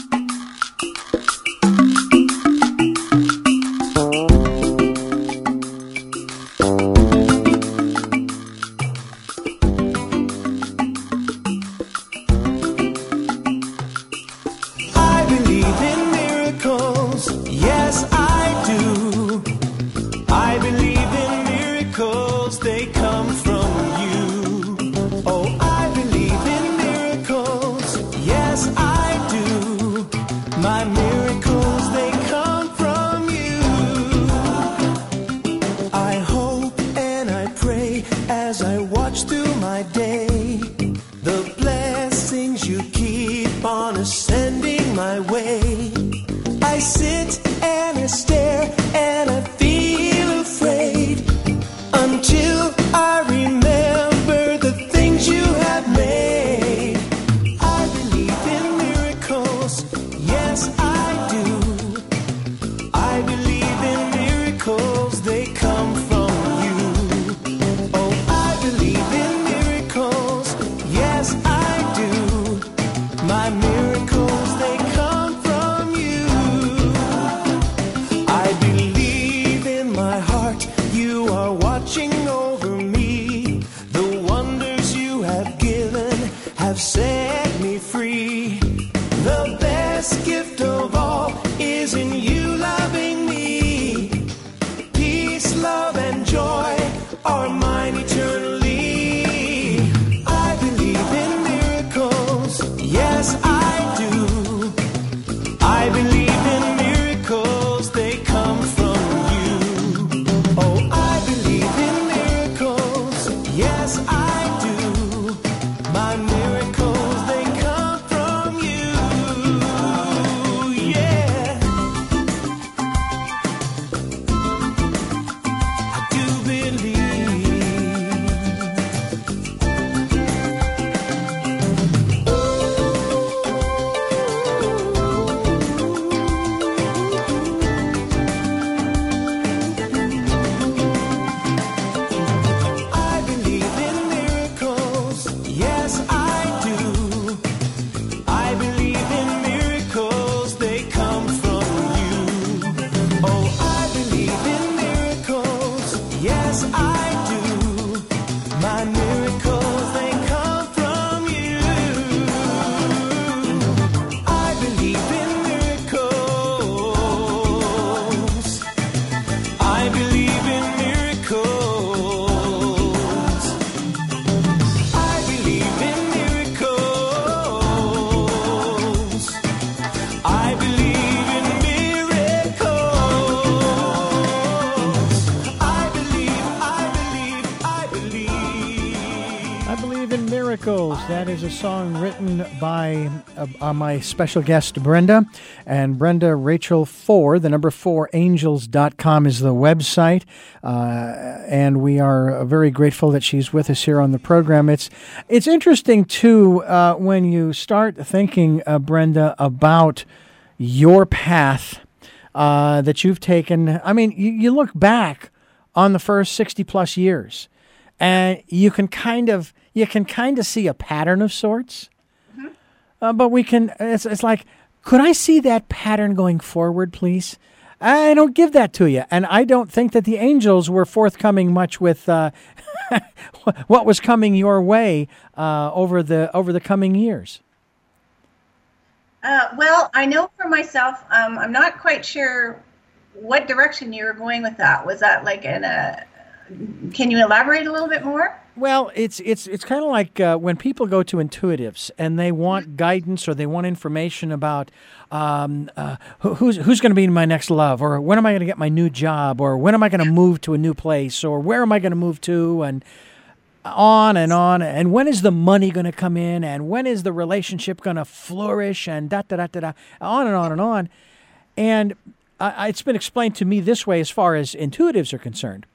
They come from you. Oh, I That is a song written by uh, uh, my special guest, Brenda. And Brenda Rachel four, the number four, angels dot com is the website. Uh, and we are very grateful that she's with us here on the program. It's it's interesting, too, uh, when you start thinking, uh, Brenda, about your path uh, that you've taken. I mean, you, you look back on the first sixty plus years, and you can kind of you can kind of see a pattern of sorts. Mm-hmm. Uh, but we can. It's, it's like, could I see that pattern going forward, please? I don't give that to you, and I don't think that the angels were forthcoming much with uh, what was coming your way uh, over the over the coming years. Uh, well, I know for myself, um, I'm not quite sure what direction you were going with that. Was that like in a? Can you elaborate a little bit more? Well, it's it's it's kind of like uh, when people go to intuitives and they want mm-hmm. guidance or they want information about um, uh, who, who's who's going to be my next love, or when am I going to get my new job, or when am I going to move to a new place, or where am I going to move to, and on and on, and when is the money going to come in, and when is the relationship going to flourish, and da da da da da, on and on and on, and uh, it's been explained to me this way as far as intuitives are concerned.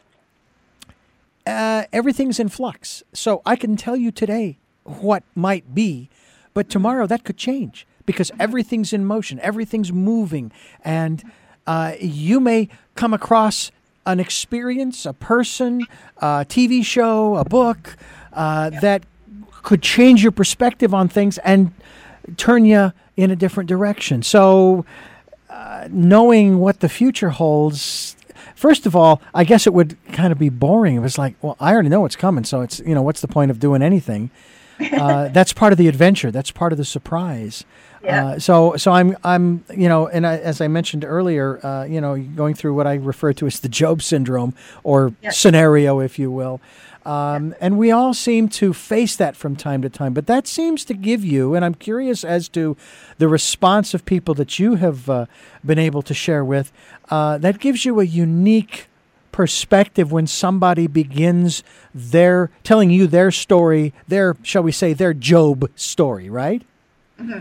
Uh, everything's in flux. So I can tell you today what might be, but tomorrow that could change because everything's in motion, everything's moving, and uh, you may come across an experience, a person, a T V show, a book uh, yeah. that could change your perspective on things and turn you in a different direction. So uh, knowing what the future holds, first of all, I guess it would kind of be boring. It was like, well, I already know what's coming, so it's, you know, what's the point of doing anything? Uh, that's part of the adventure. That's part of the surprise. Yeah. Uh, so, so I'm, I'm, you know, and I, as I mentioned earlier, uh, you know, going through what I refer to as the Job syndrome or yeah. scenario, if you will. Um, yeah. And we all seem to face that from time to time, but that seems to give you, and I'm curious as to the response of people that you have uh, been able to share with, uh, that gives you a unique perspective when somebody begins their, telling you their story, their, shall we say, their Job story, right? Mm-hmm.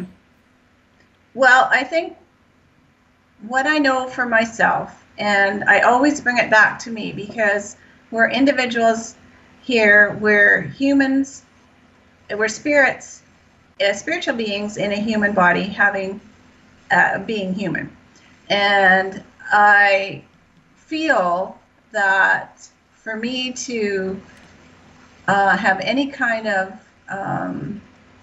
Well, I think what I know for myself, and I always bring it back to me because we're individuals here, we're humans, we're spirits, uh, spiritual beings in a human body having, uh, being human. And I feel that for me to uh, have any kind of um,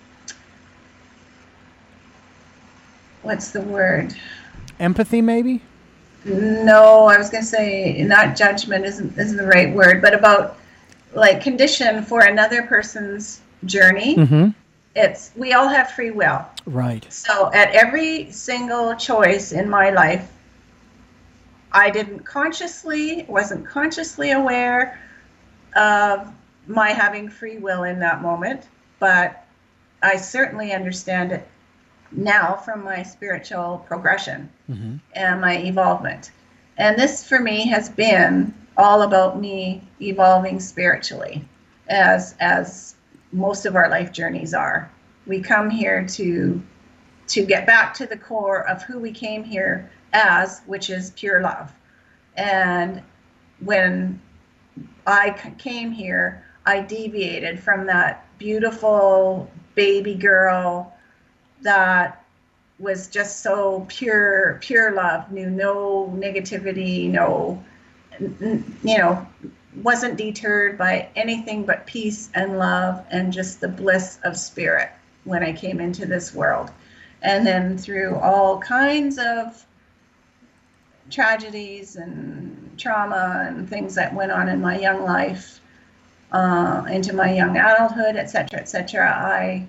what's the word? Empathy, maybe? No, I was going to say not judgment isn't isn't the right word, but about like condition for another person's journey. Mm-hmm. It's we all have free will. Right. So at every single choice in my life, I didn't consciously, wasn't consciously aware of my having free will in that moment, but I certainly understand it now from my spiritual progression mm-hmm. and my evolvement. And this for me has been all about me evolving spiritually, as as most of our life journeys are. We come here to to get back to the core of who we came here as, which is pure love. And when I came here, I deviated from that beautiful baby girl that was just so pure, pure love, knew no negativity, no, you know, wasn't deterred by anything but peace and love and just the bliss of spirit when I came into this world. And then through all kinds of tragedies and trauma and things that went on in my young life, uh, into my young adulthood, et cetera, et cetera, I,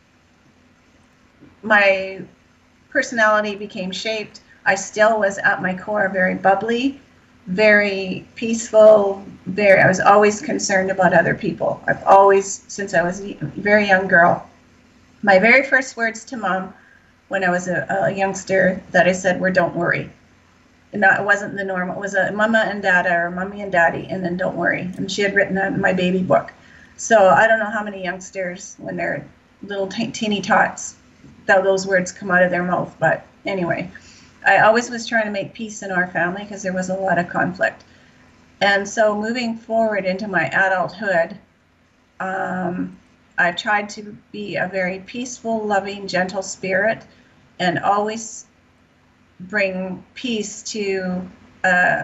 my personality became shaped. I still was at my core very bubbly, very peaceful, very, I was always concerned about other people. I've always, since I was a very young girl, my very first words to Mom when I was a, a youngster that I said were, "Don't worry." And that, it wasn't the normal. It was a mama and dada, or mommy and daddy, and then "Don't worry." And she had written that in my baby book. So I don't know how many youngsters, when they're little t- teeny tots, though those words come out of their mouth. But anyway, I always was trying to make peace in our family because there was a lot of conflict. And so moving forward into my adulthood, um, I've tried to be a very peaceful, loving, gentle spirit and always bring peace to uh,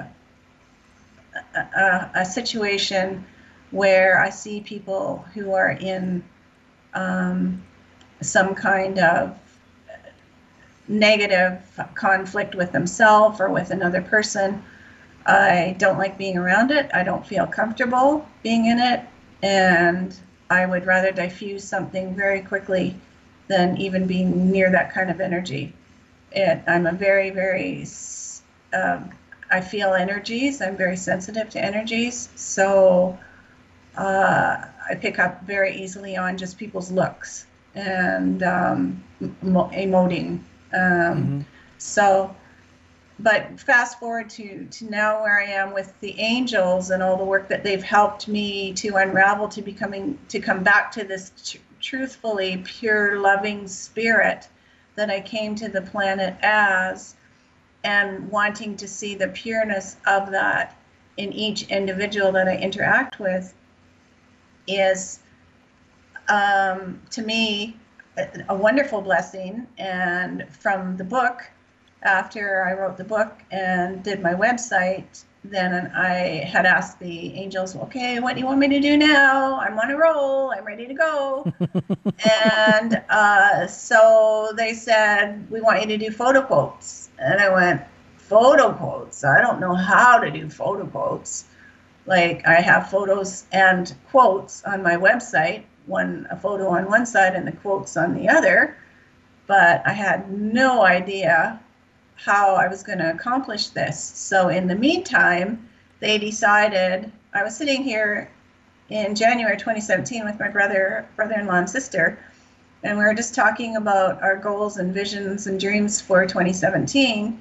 a, a, a situation where I see people who are in um, some kind of negative conflict with themselves or with another person. I don't like being around it. I don't feel comfortable being in it. And I would rather diffuse something very quickly than even being near that kind of energy. It, I'm a very, very, um, I feel energies. I'm very sensitive to energies. So uh, I pick up very easily on just people's looks and um, emo- emoting. Um, mm-hmm. So, but fast forward to, to now where I am with the angels and all the work that they've helped me to unravel, to becoming, to come back to this tr- truthfully pure, loving spirit that I came to the planet as, and wanting to see the pureness of that in each individual that I interact with is, um, to me, a, a wonderful blessing. And from the book, after I wrote the book and did my website, then I had asked the angels, okay, what do you want me to do now? I'm on a roll. I'm ready to go. and uh, so they said, we want you to do photo quotes. And I went, photo quotes? I don't know how to do photo quotes. Like, I have photos and quotes on my website, one a photo on one side and the quotes on the other, but I had no idea how I was going to accomplish this. So in the meantime, they decided, I was sitting here in January twenty seventeen with my brother, brother-in-law and sister, and we were just talking about our goals and visions and dreams for twenty seventeen.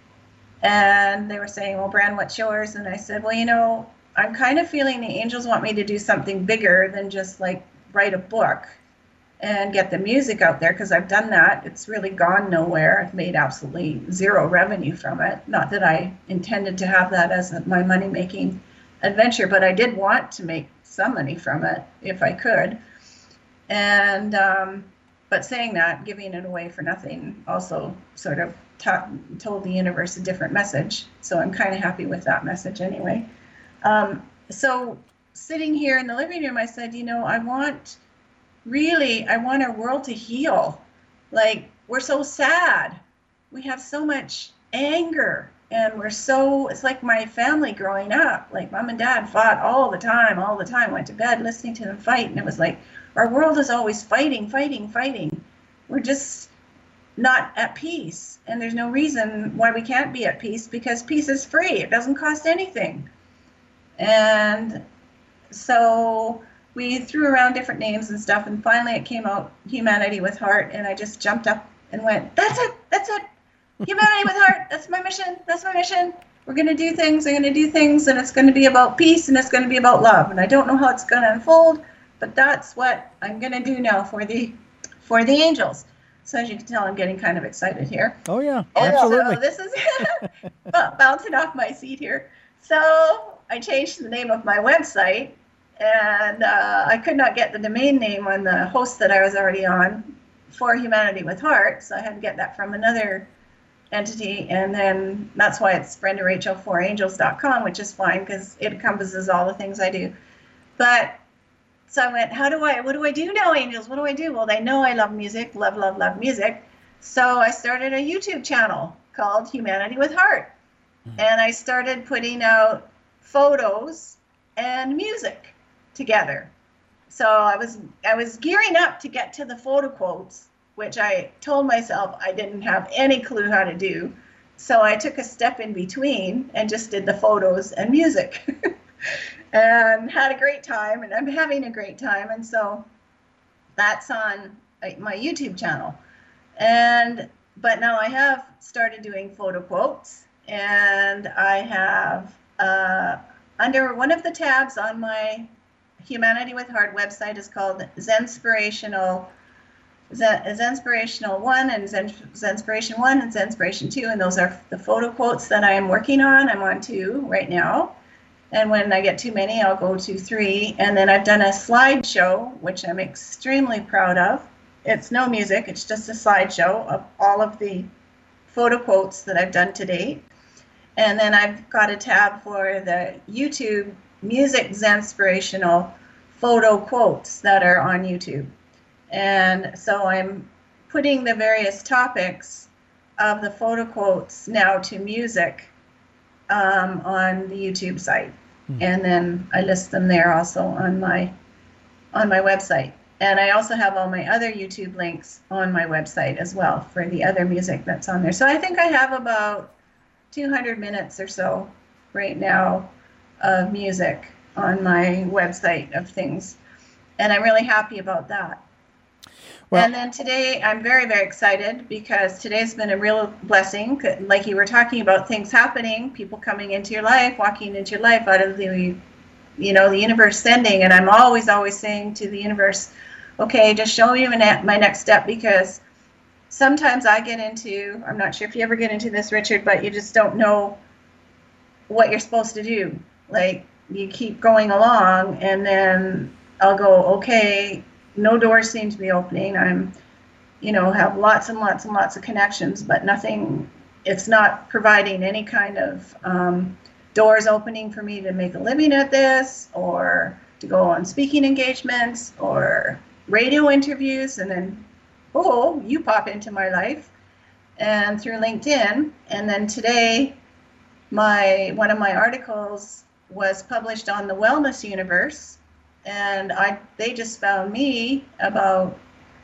And they were saying, well, Bran, what's yours? And I said, well, you know, I'm kind of feeling the angels want me to do something bigger than just like write a book and get the music out there, because I've done that. It's really gone nowhere. I've made absolutely zero revenue from it. Not that I intended to have that as my money-making adventure, but I did want to make some money from it if I could. And um, but saying that, giving it away for nothing also sort of ta- told the universe a different message. So I'm kind of happy with that message anyway. Um, so sitting here in the living room, I said, you know, I want... Really, I want our world to heal. Like, we're so sad. We have so much anger. And we're so, it's like my family growing up. Like, mom and dad fought all the time, all the time. Went to bed listening to them fight. And it was like, our world is always fighting, fighting, fighting. We're just not at peace. And there's no reason why we can't be at peace, because peace is free. It doesn't cost anything. And so... we threw around different names and stuff, and finally it came out Humanity with Heart, and I just jumped up and went, that's it, that's it, Humanity with Heart, that's my mission, that's my mission. We're going to do things, I'm going to do things, and it's going to be about peace, and it's going to be about love, and I don't know how it's going to unfold, but that's what I'm going to do now for the for the angels. So as you can tell, I'm getting kind of excited here. Oh, yeah, absolutely. So this is bouncing off my seat here. So I changed the name of my website, and uh, I could not get the domain name on the host that I was already on for Humanity with Heart, so I had to get that from another entity, and then that's why it's Brenda Rachel for angels dot com, which is fine because it encompasses all the things I do. But so I went, how do I, what do I do now, angels? What do I do? Well, they know I love music, love, love, love music. So I started a YouTube channel called Humanity with Heart, mm-hmm. and I started putting out photos and music together. So I was I was gearing up to get to the photo quotes, which I told myself I didn't have any clue how to do. So I took a step in between and just did the photos and music and had a great time, and I'm having a great time. And so that's on my YouTube channel. And but now I have started doing photo quotes, and I have uh, under one of the tabs on my Humanity with Heart website is called Zenspirational Zenspirational one and Zen, Zenspiration one and Zenspiration two, and those are the photo quotes that I am working on. I'm on two right now, and when I get too many, I'll go to three. And then I've done a slideshow, which I'm extremely proud of. It's no music, it's just a slideshow of all of the photo quotes that I've done to date. And then I've got a tab for the YouTube Music Zenspirational photo quotes that are on YouTube. And so I'm putting the various topics of the photo quotes now to music um, on the YouTube site. Hmm. And then I list them there also on my on my website. And I also have all my other YouTube links on my website as well for the other music that's on there. So I think I have about two hundred minutes or so right now of music on my website of things. And I'm really happy about that. Well, and then today, I'm very, very excited because today's been a real blessing. Like you were talking about things happening, people coming into your life, walking into your life out of the, you know, the universe sending. And I'm always, always saying to the universe, okay, just show me my next step, because sometimes I get into, I'm not sure if you ever get into this, Richard, but you just don't know what you're supposed to do. Like, you keep going along, and then I'll go, okay, no doors seem to be opening. I'm, you know, have lots and lots and lots of connections, but nothing, it's not providing any kind of um, doors opening for me to make a living at this, or to go on speaking engagements or radio interviews. And then, oh, you pop into my life, and through LinkedIn. And then today, my one of my articles was published on the Wellness Universe. And I, they just found me about,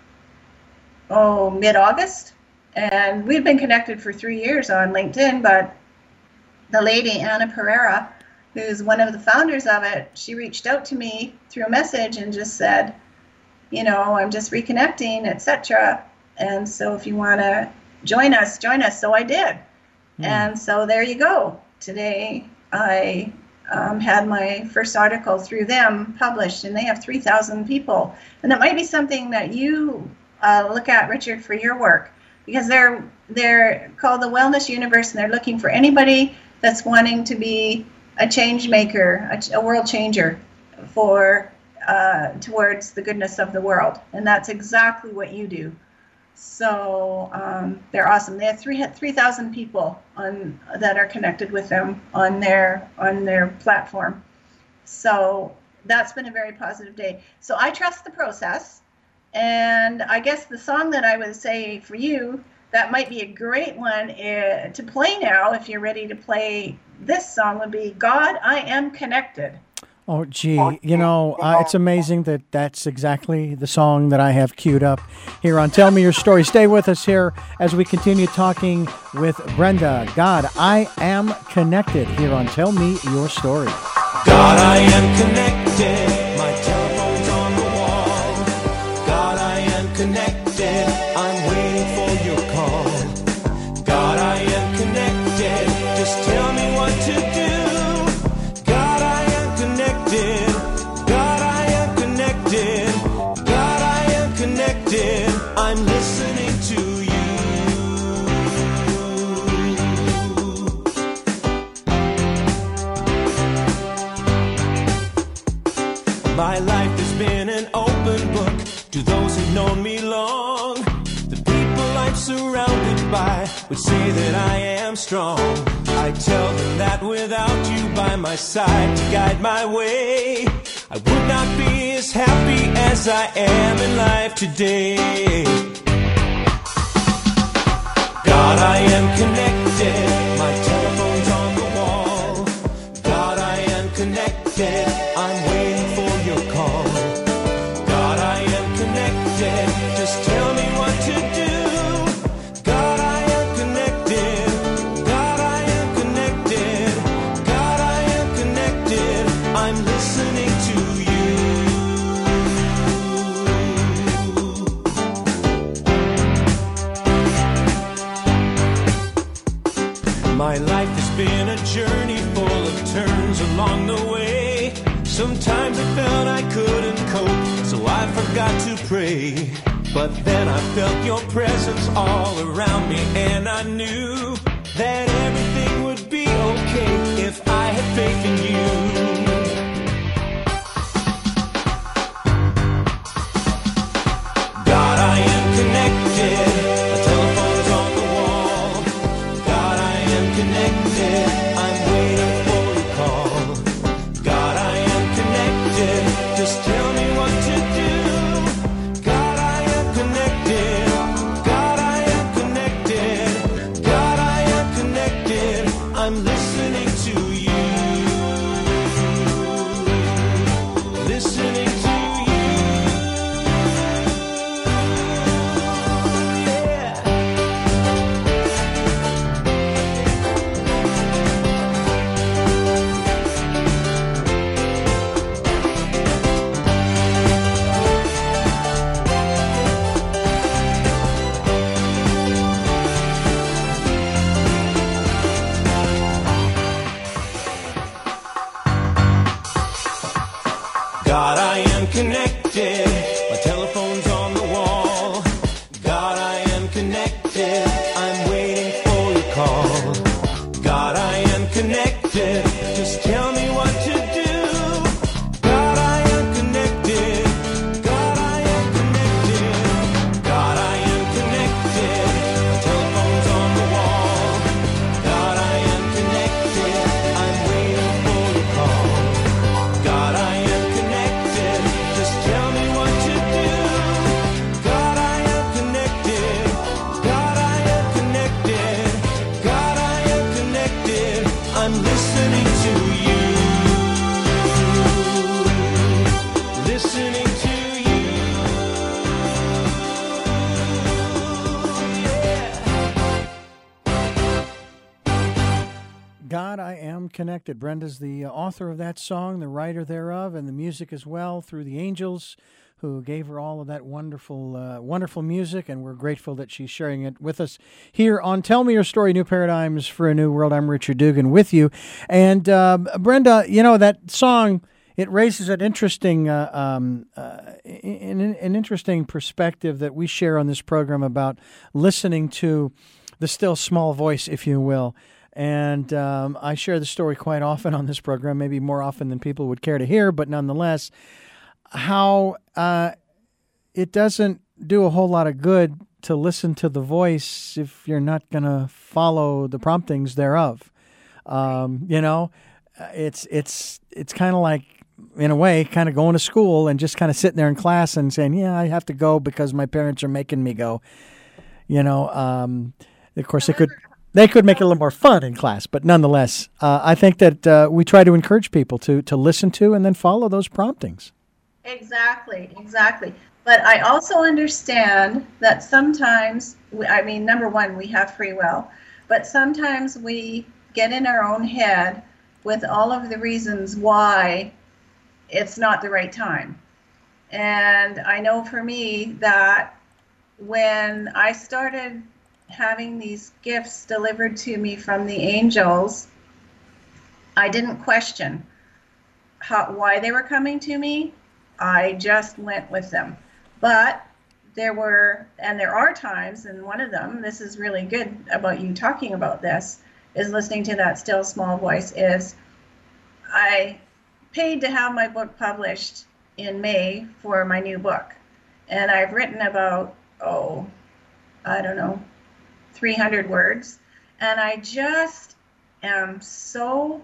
oh, mid-August. And we've been connected for three years on LinkedIn, but the lady, Anna Pereira, who's one of the founders of it, she reached out to me through a message and just said, you know, I'm just reconnecting, et cetera. And so if you want to join us, join us. So I did. Mm. And so there you go. Today, I... Um, had my first article through them published, and they have three thousand people. And that might be something that you uh, look at, Richard, for your work, because they're they're called the Wellness Universe, and they're looking for anybody that's wanting to be a change maker, a, a world changer for uh, towards the goodness of the world. And that's exactly what you do. So um, they're awesome. They have three three thousand people on that are connected with them on their on their platform. So that's been a very positive day. So I trust the process, and I guess the song that I would say for you that might be a great one uh, to play now, if you're ready to play this song, would be "God, I Am Connected." Oh, gee, you know, uh, it's amazing that that's exactly the song that I have queued up here on Tell Me Your Story. Stay with us here as we continue talking with Brenda. God, I Am Connected here on Tell Me Your Story. God, I am connected. My telephone's on the wall. God, I am connected. I'm waiting for your call. God, I am connected. Just tell me what to do. I'm listening to you. My life has been an open book to those who've known me long. The people I'm surrounded by would say that I am strong. I tell them that without you by my side to guide my way, I would not be as happy as I am in life today. God, I am connected. My telephone's on the wall. God, I am connected. I'm waiting for your call. God, I am connected. Just tell me what to do. God, I am connected. God, I am connected. God, I am connected. I'm listening to you. My life has been a journey full of turns along the way. Sometimes I felt I couldn't cope, so I forgot to pray. But then I felt your presence all around me, and I knew that everything would be okay if I had faith in you. God, I am connected. My telephone's on the wall. God, I am connected. I'm waiting for your call. God, I am connected. Just tell me what to do. God, I am connected. God, I am connected. God, I am connected. I'm listening to you. Listening to you. Yeah. God, I am connected. My telephone's on the wall. God, I am connected. I'm waiting for your call. God, I am connected. Just tell me what to do. God, I am connected. God, I am connected. God, I am connected. My telephone's on the wall. God, I am connected. I'm waiting for your call. God, I am connected. Just tell me what to do. God, I am connected. God, I am connected. God, I am connected. I'm listening to you. Listening to you. Yeah. God, I Am Connected. Brenda's the uh, author of that song, the writer thereof, and the music as well through the angels who gave her all of that wonderful, uh, wonderful music, and we're grateful that she's sharing it with us here on Tell Me Your Story, New Paradigms for a New World. I'm Richard Dugan with you. And uh, Brenda, you know, that song, it raises an interesting, uh, um, uh, an, an interesting perspective that we share on this program about listening to the still small voice, if you will. And um, I share the story quite often on this program, maybe more often than people would care to hear, but nonetheless, how uh, it doesn't do a whole lot of good to listen to the voice if you're not going to follow the promptings thereof. Um, you know, it's it's it's kind of like, in a way, kind of going to school and just kind of sitting there in class and saying, yeah, I have to go because my parents are making me go. You know, um, of course, they could they could make it a little more fun in class, but nonetheless, uh, I think that uh, we try to encourage people to to listen to and then follow those promptings. Exactly, exactly. But I also understand that sometimes, we, I mean, number one, we have free will, but sometimes we get in our own head with all of the reasons why it's not the right time. And I know for me that when I started having these gifts delivered to me from the angels, I didn't question how, why they were coming to me. I just went with them. But there were, and there are times, and one of them, this is really good about you talking about this, is listening to that still small voice, is I paid to have my book published in May for my new book. And I've written about, oh, I don't know, three hundred words. And I just am so,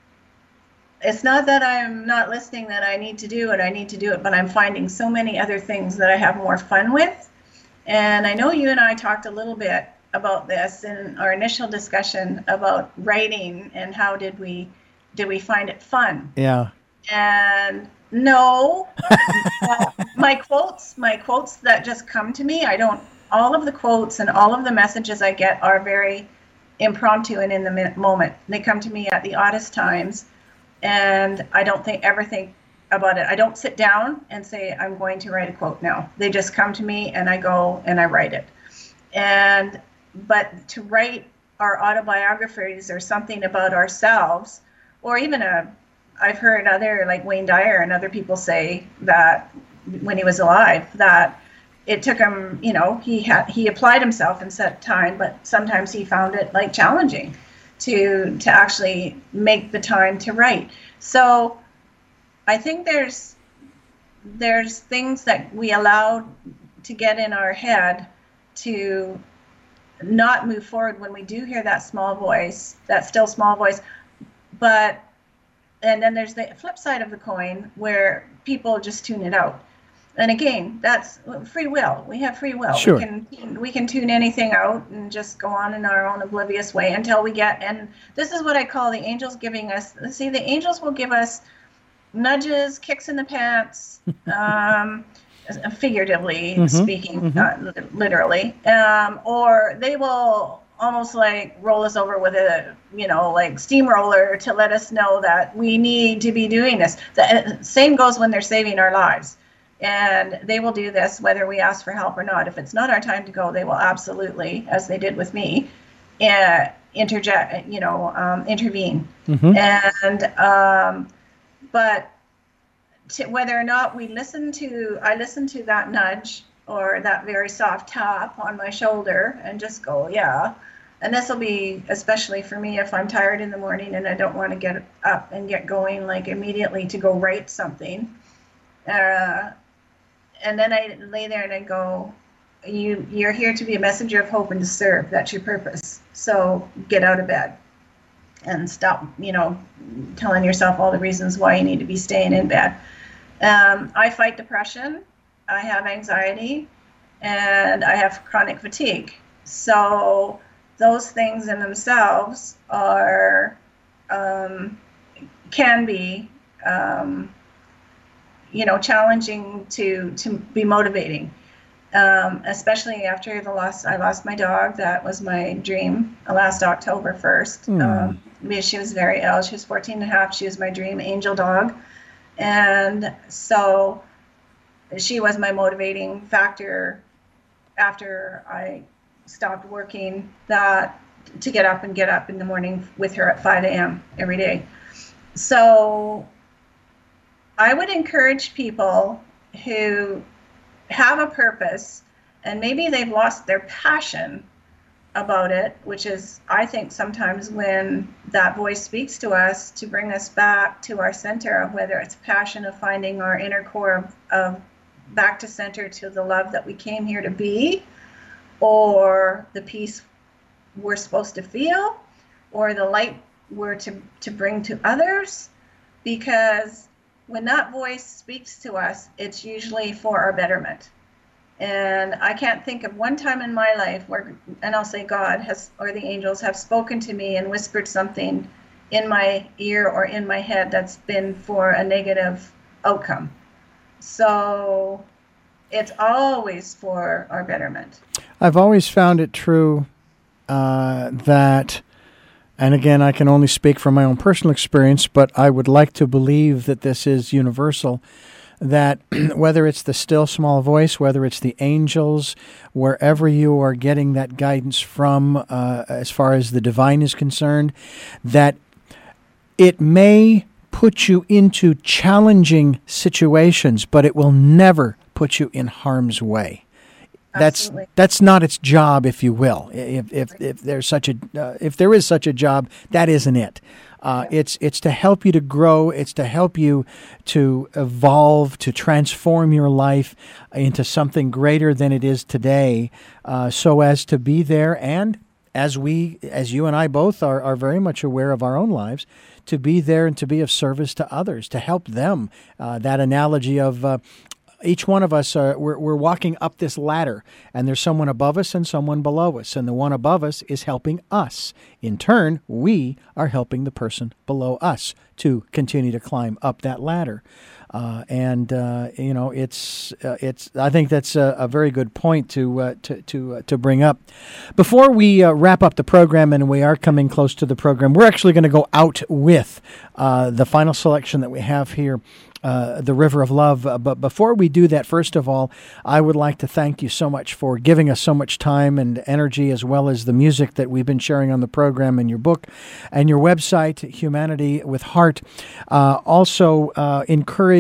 it's not that I'm not listening that I need to do it, I need to do it, but I'm finding so many other things that I have more fun with. And I know you and I talked a little bit about this in our initial discussion about writing and how did we, did we find it fun? Yeah. And no, uh, my quotes, my quotes that just come to me, I don't, all of the quotes and all of the messages I get are very impromptu and in the moment. They come to me at the oddest times. And I don't think ever think about it. I don't sit down and say, I'm going to write a quote now. They just come to me and I go and I write it. And, but to write our autobiographies or something about ourselves, or even a, I've heard other, like Wayne Dyer and other people say that when he was alive, that it took him, you know, he had he applied himself in set time, but sometimes he found it like challenging to to actually make the time to write. So I think there's there's things that we allow to get in our head to not move forward when we do hear that small voice, that still small voice. But, and then there's the flip side of the coin where people just tune it out. And again, that's free will. We have free will. Sure. We can, we can tune anything out and just go on in our own oblivious way until we get, and this is what I call the angels giving us, see, the angels will give us nudges, kicks in the pants, um, figuratively mm-hmm, speaking, mm-hmm. not literally, um, or they will almost like roll us over with a, you know, like steamroller to let us know that we need to be doing this. The same goes when they're saving our lives, and they will do this whether we ask for help or not. If it's not our time to go, they will absolutely, as they did with me, uh, interject, you know, um, intervene. Mm-hmm. And um, but to, whether or not we listen to, I listen to that nudge or that very soft tap on my shoulder and just go, yeah. And this will be especially for me if I'm tired in the morning and I don't want to get up and get going like immediately to go write something. Uh, and then I lay there and I go, you, you're here to be a messenger of hope and to serve. That's your purpose. So get out of bed and stop, you know, telling yourself all the reasons why you need to be staying in bed. Um, I fight depression, I have anxiety, and I have chronic fatigue. So those things in themselves are, um, can be, um, you know, challenging to, to be motivating. Um, especially after the loss, I lost my dog. That was my dream last October first. Mm. Um, because she was very ill. She was fourteen and a half. She was my dream angel dog. And so she was my motivating factor after I stopped working, that to get up and get up in the morning with her at five a.m. every day. So I would encourage people who have a purpose and maybe they've lost their passion about it, which is, I think, sometimes when that voice speaks to us, to bring us back to our center of whether it's passion of finding our inner core of, of back to center to the love that we came here to be, or the peace we're supposed to feel, or the light we're to, to bring to others. Because when that voice speaks to us, it's usually for our betterment. And I can't think of one time in my life where, and I'll say God has, or the angels have spoken to me and whispered something in my ear or in my head that's been for a negative outcome. So it's always for our betterment. I've always found it true uh, that, and again, I can only speak from my own personal experience, but I would like to believe that this is universal, that whether it's the still small voice, whether it's the angels, wherever you are getting that guidance from uh, as far as the divine is concerned, that it may put you into challenging situations, but it will never put you in harm's way. That's Absolutely. That's not its job, if you will. If if if there's such a uh, if there is such a job, that isn't it. Uh, yeah. It's it's to help you to grow. It's to help you to evolve, to transform your life into something greater than it is today, uh, so as to be there, and as we, as you and I both are, are very much aware of our own lives, to be there and to be of service to others, to help them. Uh, that analogy of uh, each one of us, uh, we're, we're walking up this ladder, and there's someone above us and someone below us, and the one above us is helping us. In turn, we are helping the person below us to continue to climb up that ladder. Uh, and uh, you know, it's uh, it's. I think that's a, a very good point to uh, to to uh, to bring up. Before we uh, wrap up the program, and we are coming close to the program, we're actually going to go out with uh, the final selection that we have here. Uh, the River of Love. Uh, but before we do that, first of all, I would like to thank you so much for giving us so much time and energy, as well as the music that we've been sharing on the program, and your book and your website, Humanity with Heart. Uh, also, uh, encourage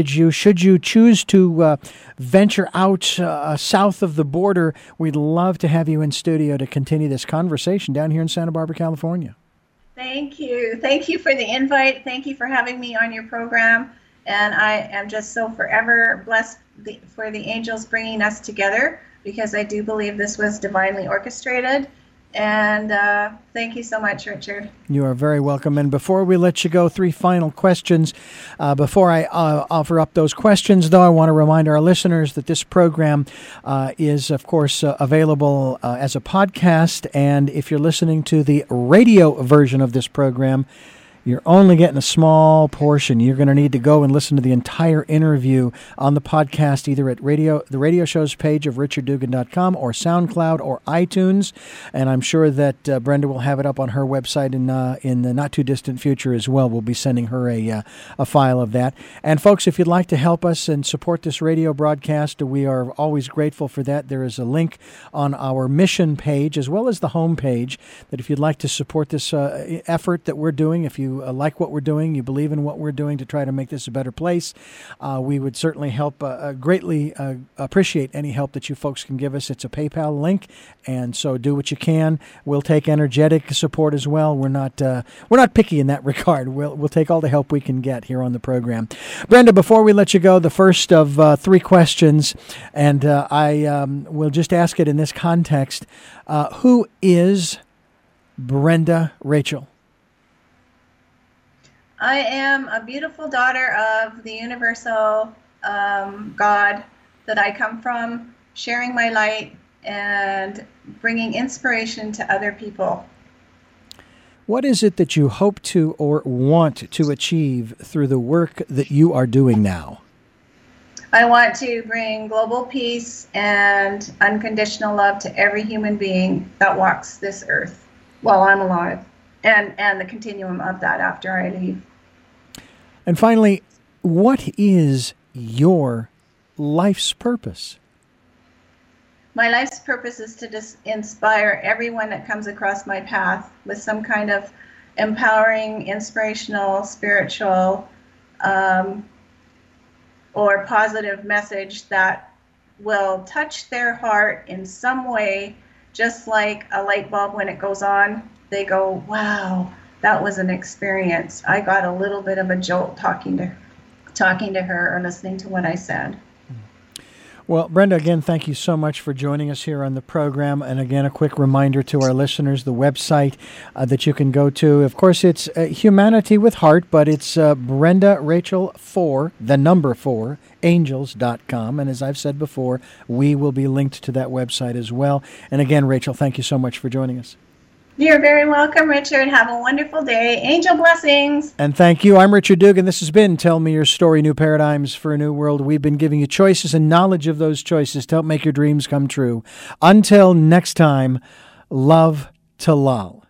encourage you, should you choose to uh, venture out uh, south of the border, we'd love to have you in studio to continue this conversation down here in Santa Barbara, California. Thank you. Thank you for the invite. Thank you for having me on your program. And I am just so forever blessed the, for the angels bringing us together, because I do believe this was divinely orchestrated. And uh, thank you so much, Richard. You are very welcome. And before we let you go, three final questions. Uh, before I uh, offer up those questions, though, I want to remind our listeners that this program uh, is, of course, uh, available uh, as a podcast. And if you're listening to the radio version of this program, you're only getting a small portion. You're going to need to go and listen to the entire interview on the podcast, either at radio the radio show's page of richard dugan dot com or SoundCloud or iTunes. And I'm sure that uh, Brenda will have it up on her website in uh, in the not-too-distant future as well. We'll be sending her a, uh, a file of that. And, folks, if you'd like to help us and support this radio broadcast, we are always grateful for that. There is a link on our mission page as well as the home page that if you'd like to support this uh, effort that we're doing, if you Uh, like what we're doing, you believe in what we're doing to try to make this a better place, uh, we would certainly help, uh, uh, greatly uh, appreciate any help that you folks can give us. It's a PayPal link, and so do what you can. We'll take energetic support as well. We're not uh, we're not picky in that regard. We'll we'll take all the help we can get here on the program. Brenda, before we let you go, the first of uh, three questions, and uh, I um, will just ask it in this context: uh, who is Brenda Rachel? I am a beautiful daughter of the universal um, God that I come from, sharing my light and bringing inspiration to other people. What is it that you hope to or want to achieve through the work that you are doing now? I want to bring global peace and unconditional love to every human being that walks this earth while I'm alive, and, and the continuum of that after I leave. And finally, what is your life's purpose? My life's purpose is to just inspire everyone that comes across my path with some kind of empowering, inspirational, spiritual, um, or positive message that will touch their heart in some way, just like a light bulb when it goes on. They go, wow, that was an experience. I got a little bit of a jolt talking to talking to her or listening to what I said. Well, Brenda, again, thank you so much for joining us here on the program. And again, a quick reminder to our listeners, the website uh, that you can go to. Of course, it's uh, Humanity with Heart, but it's uh, Brenda Rachel four, the number four, angels dot com. And as I've said before, we will be linked to that website as well. And again, Rachel, thank you so much for joining us. You're very welcome, Richard. Have a wonderful day. Angel blessings. And thank you. I'm Richard Dugan. This has been Tell Me Your Story, New Paradigms for a New World. We've been giving you choices and knowledge of those choices to help make your dreams come true. Until next time, love to lull.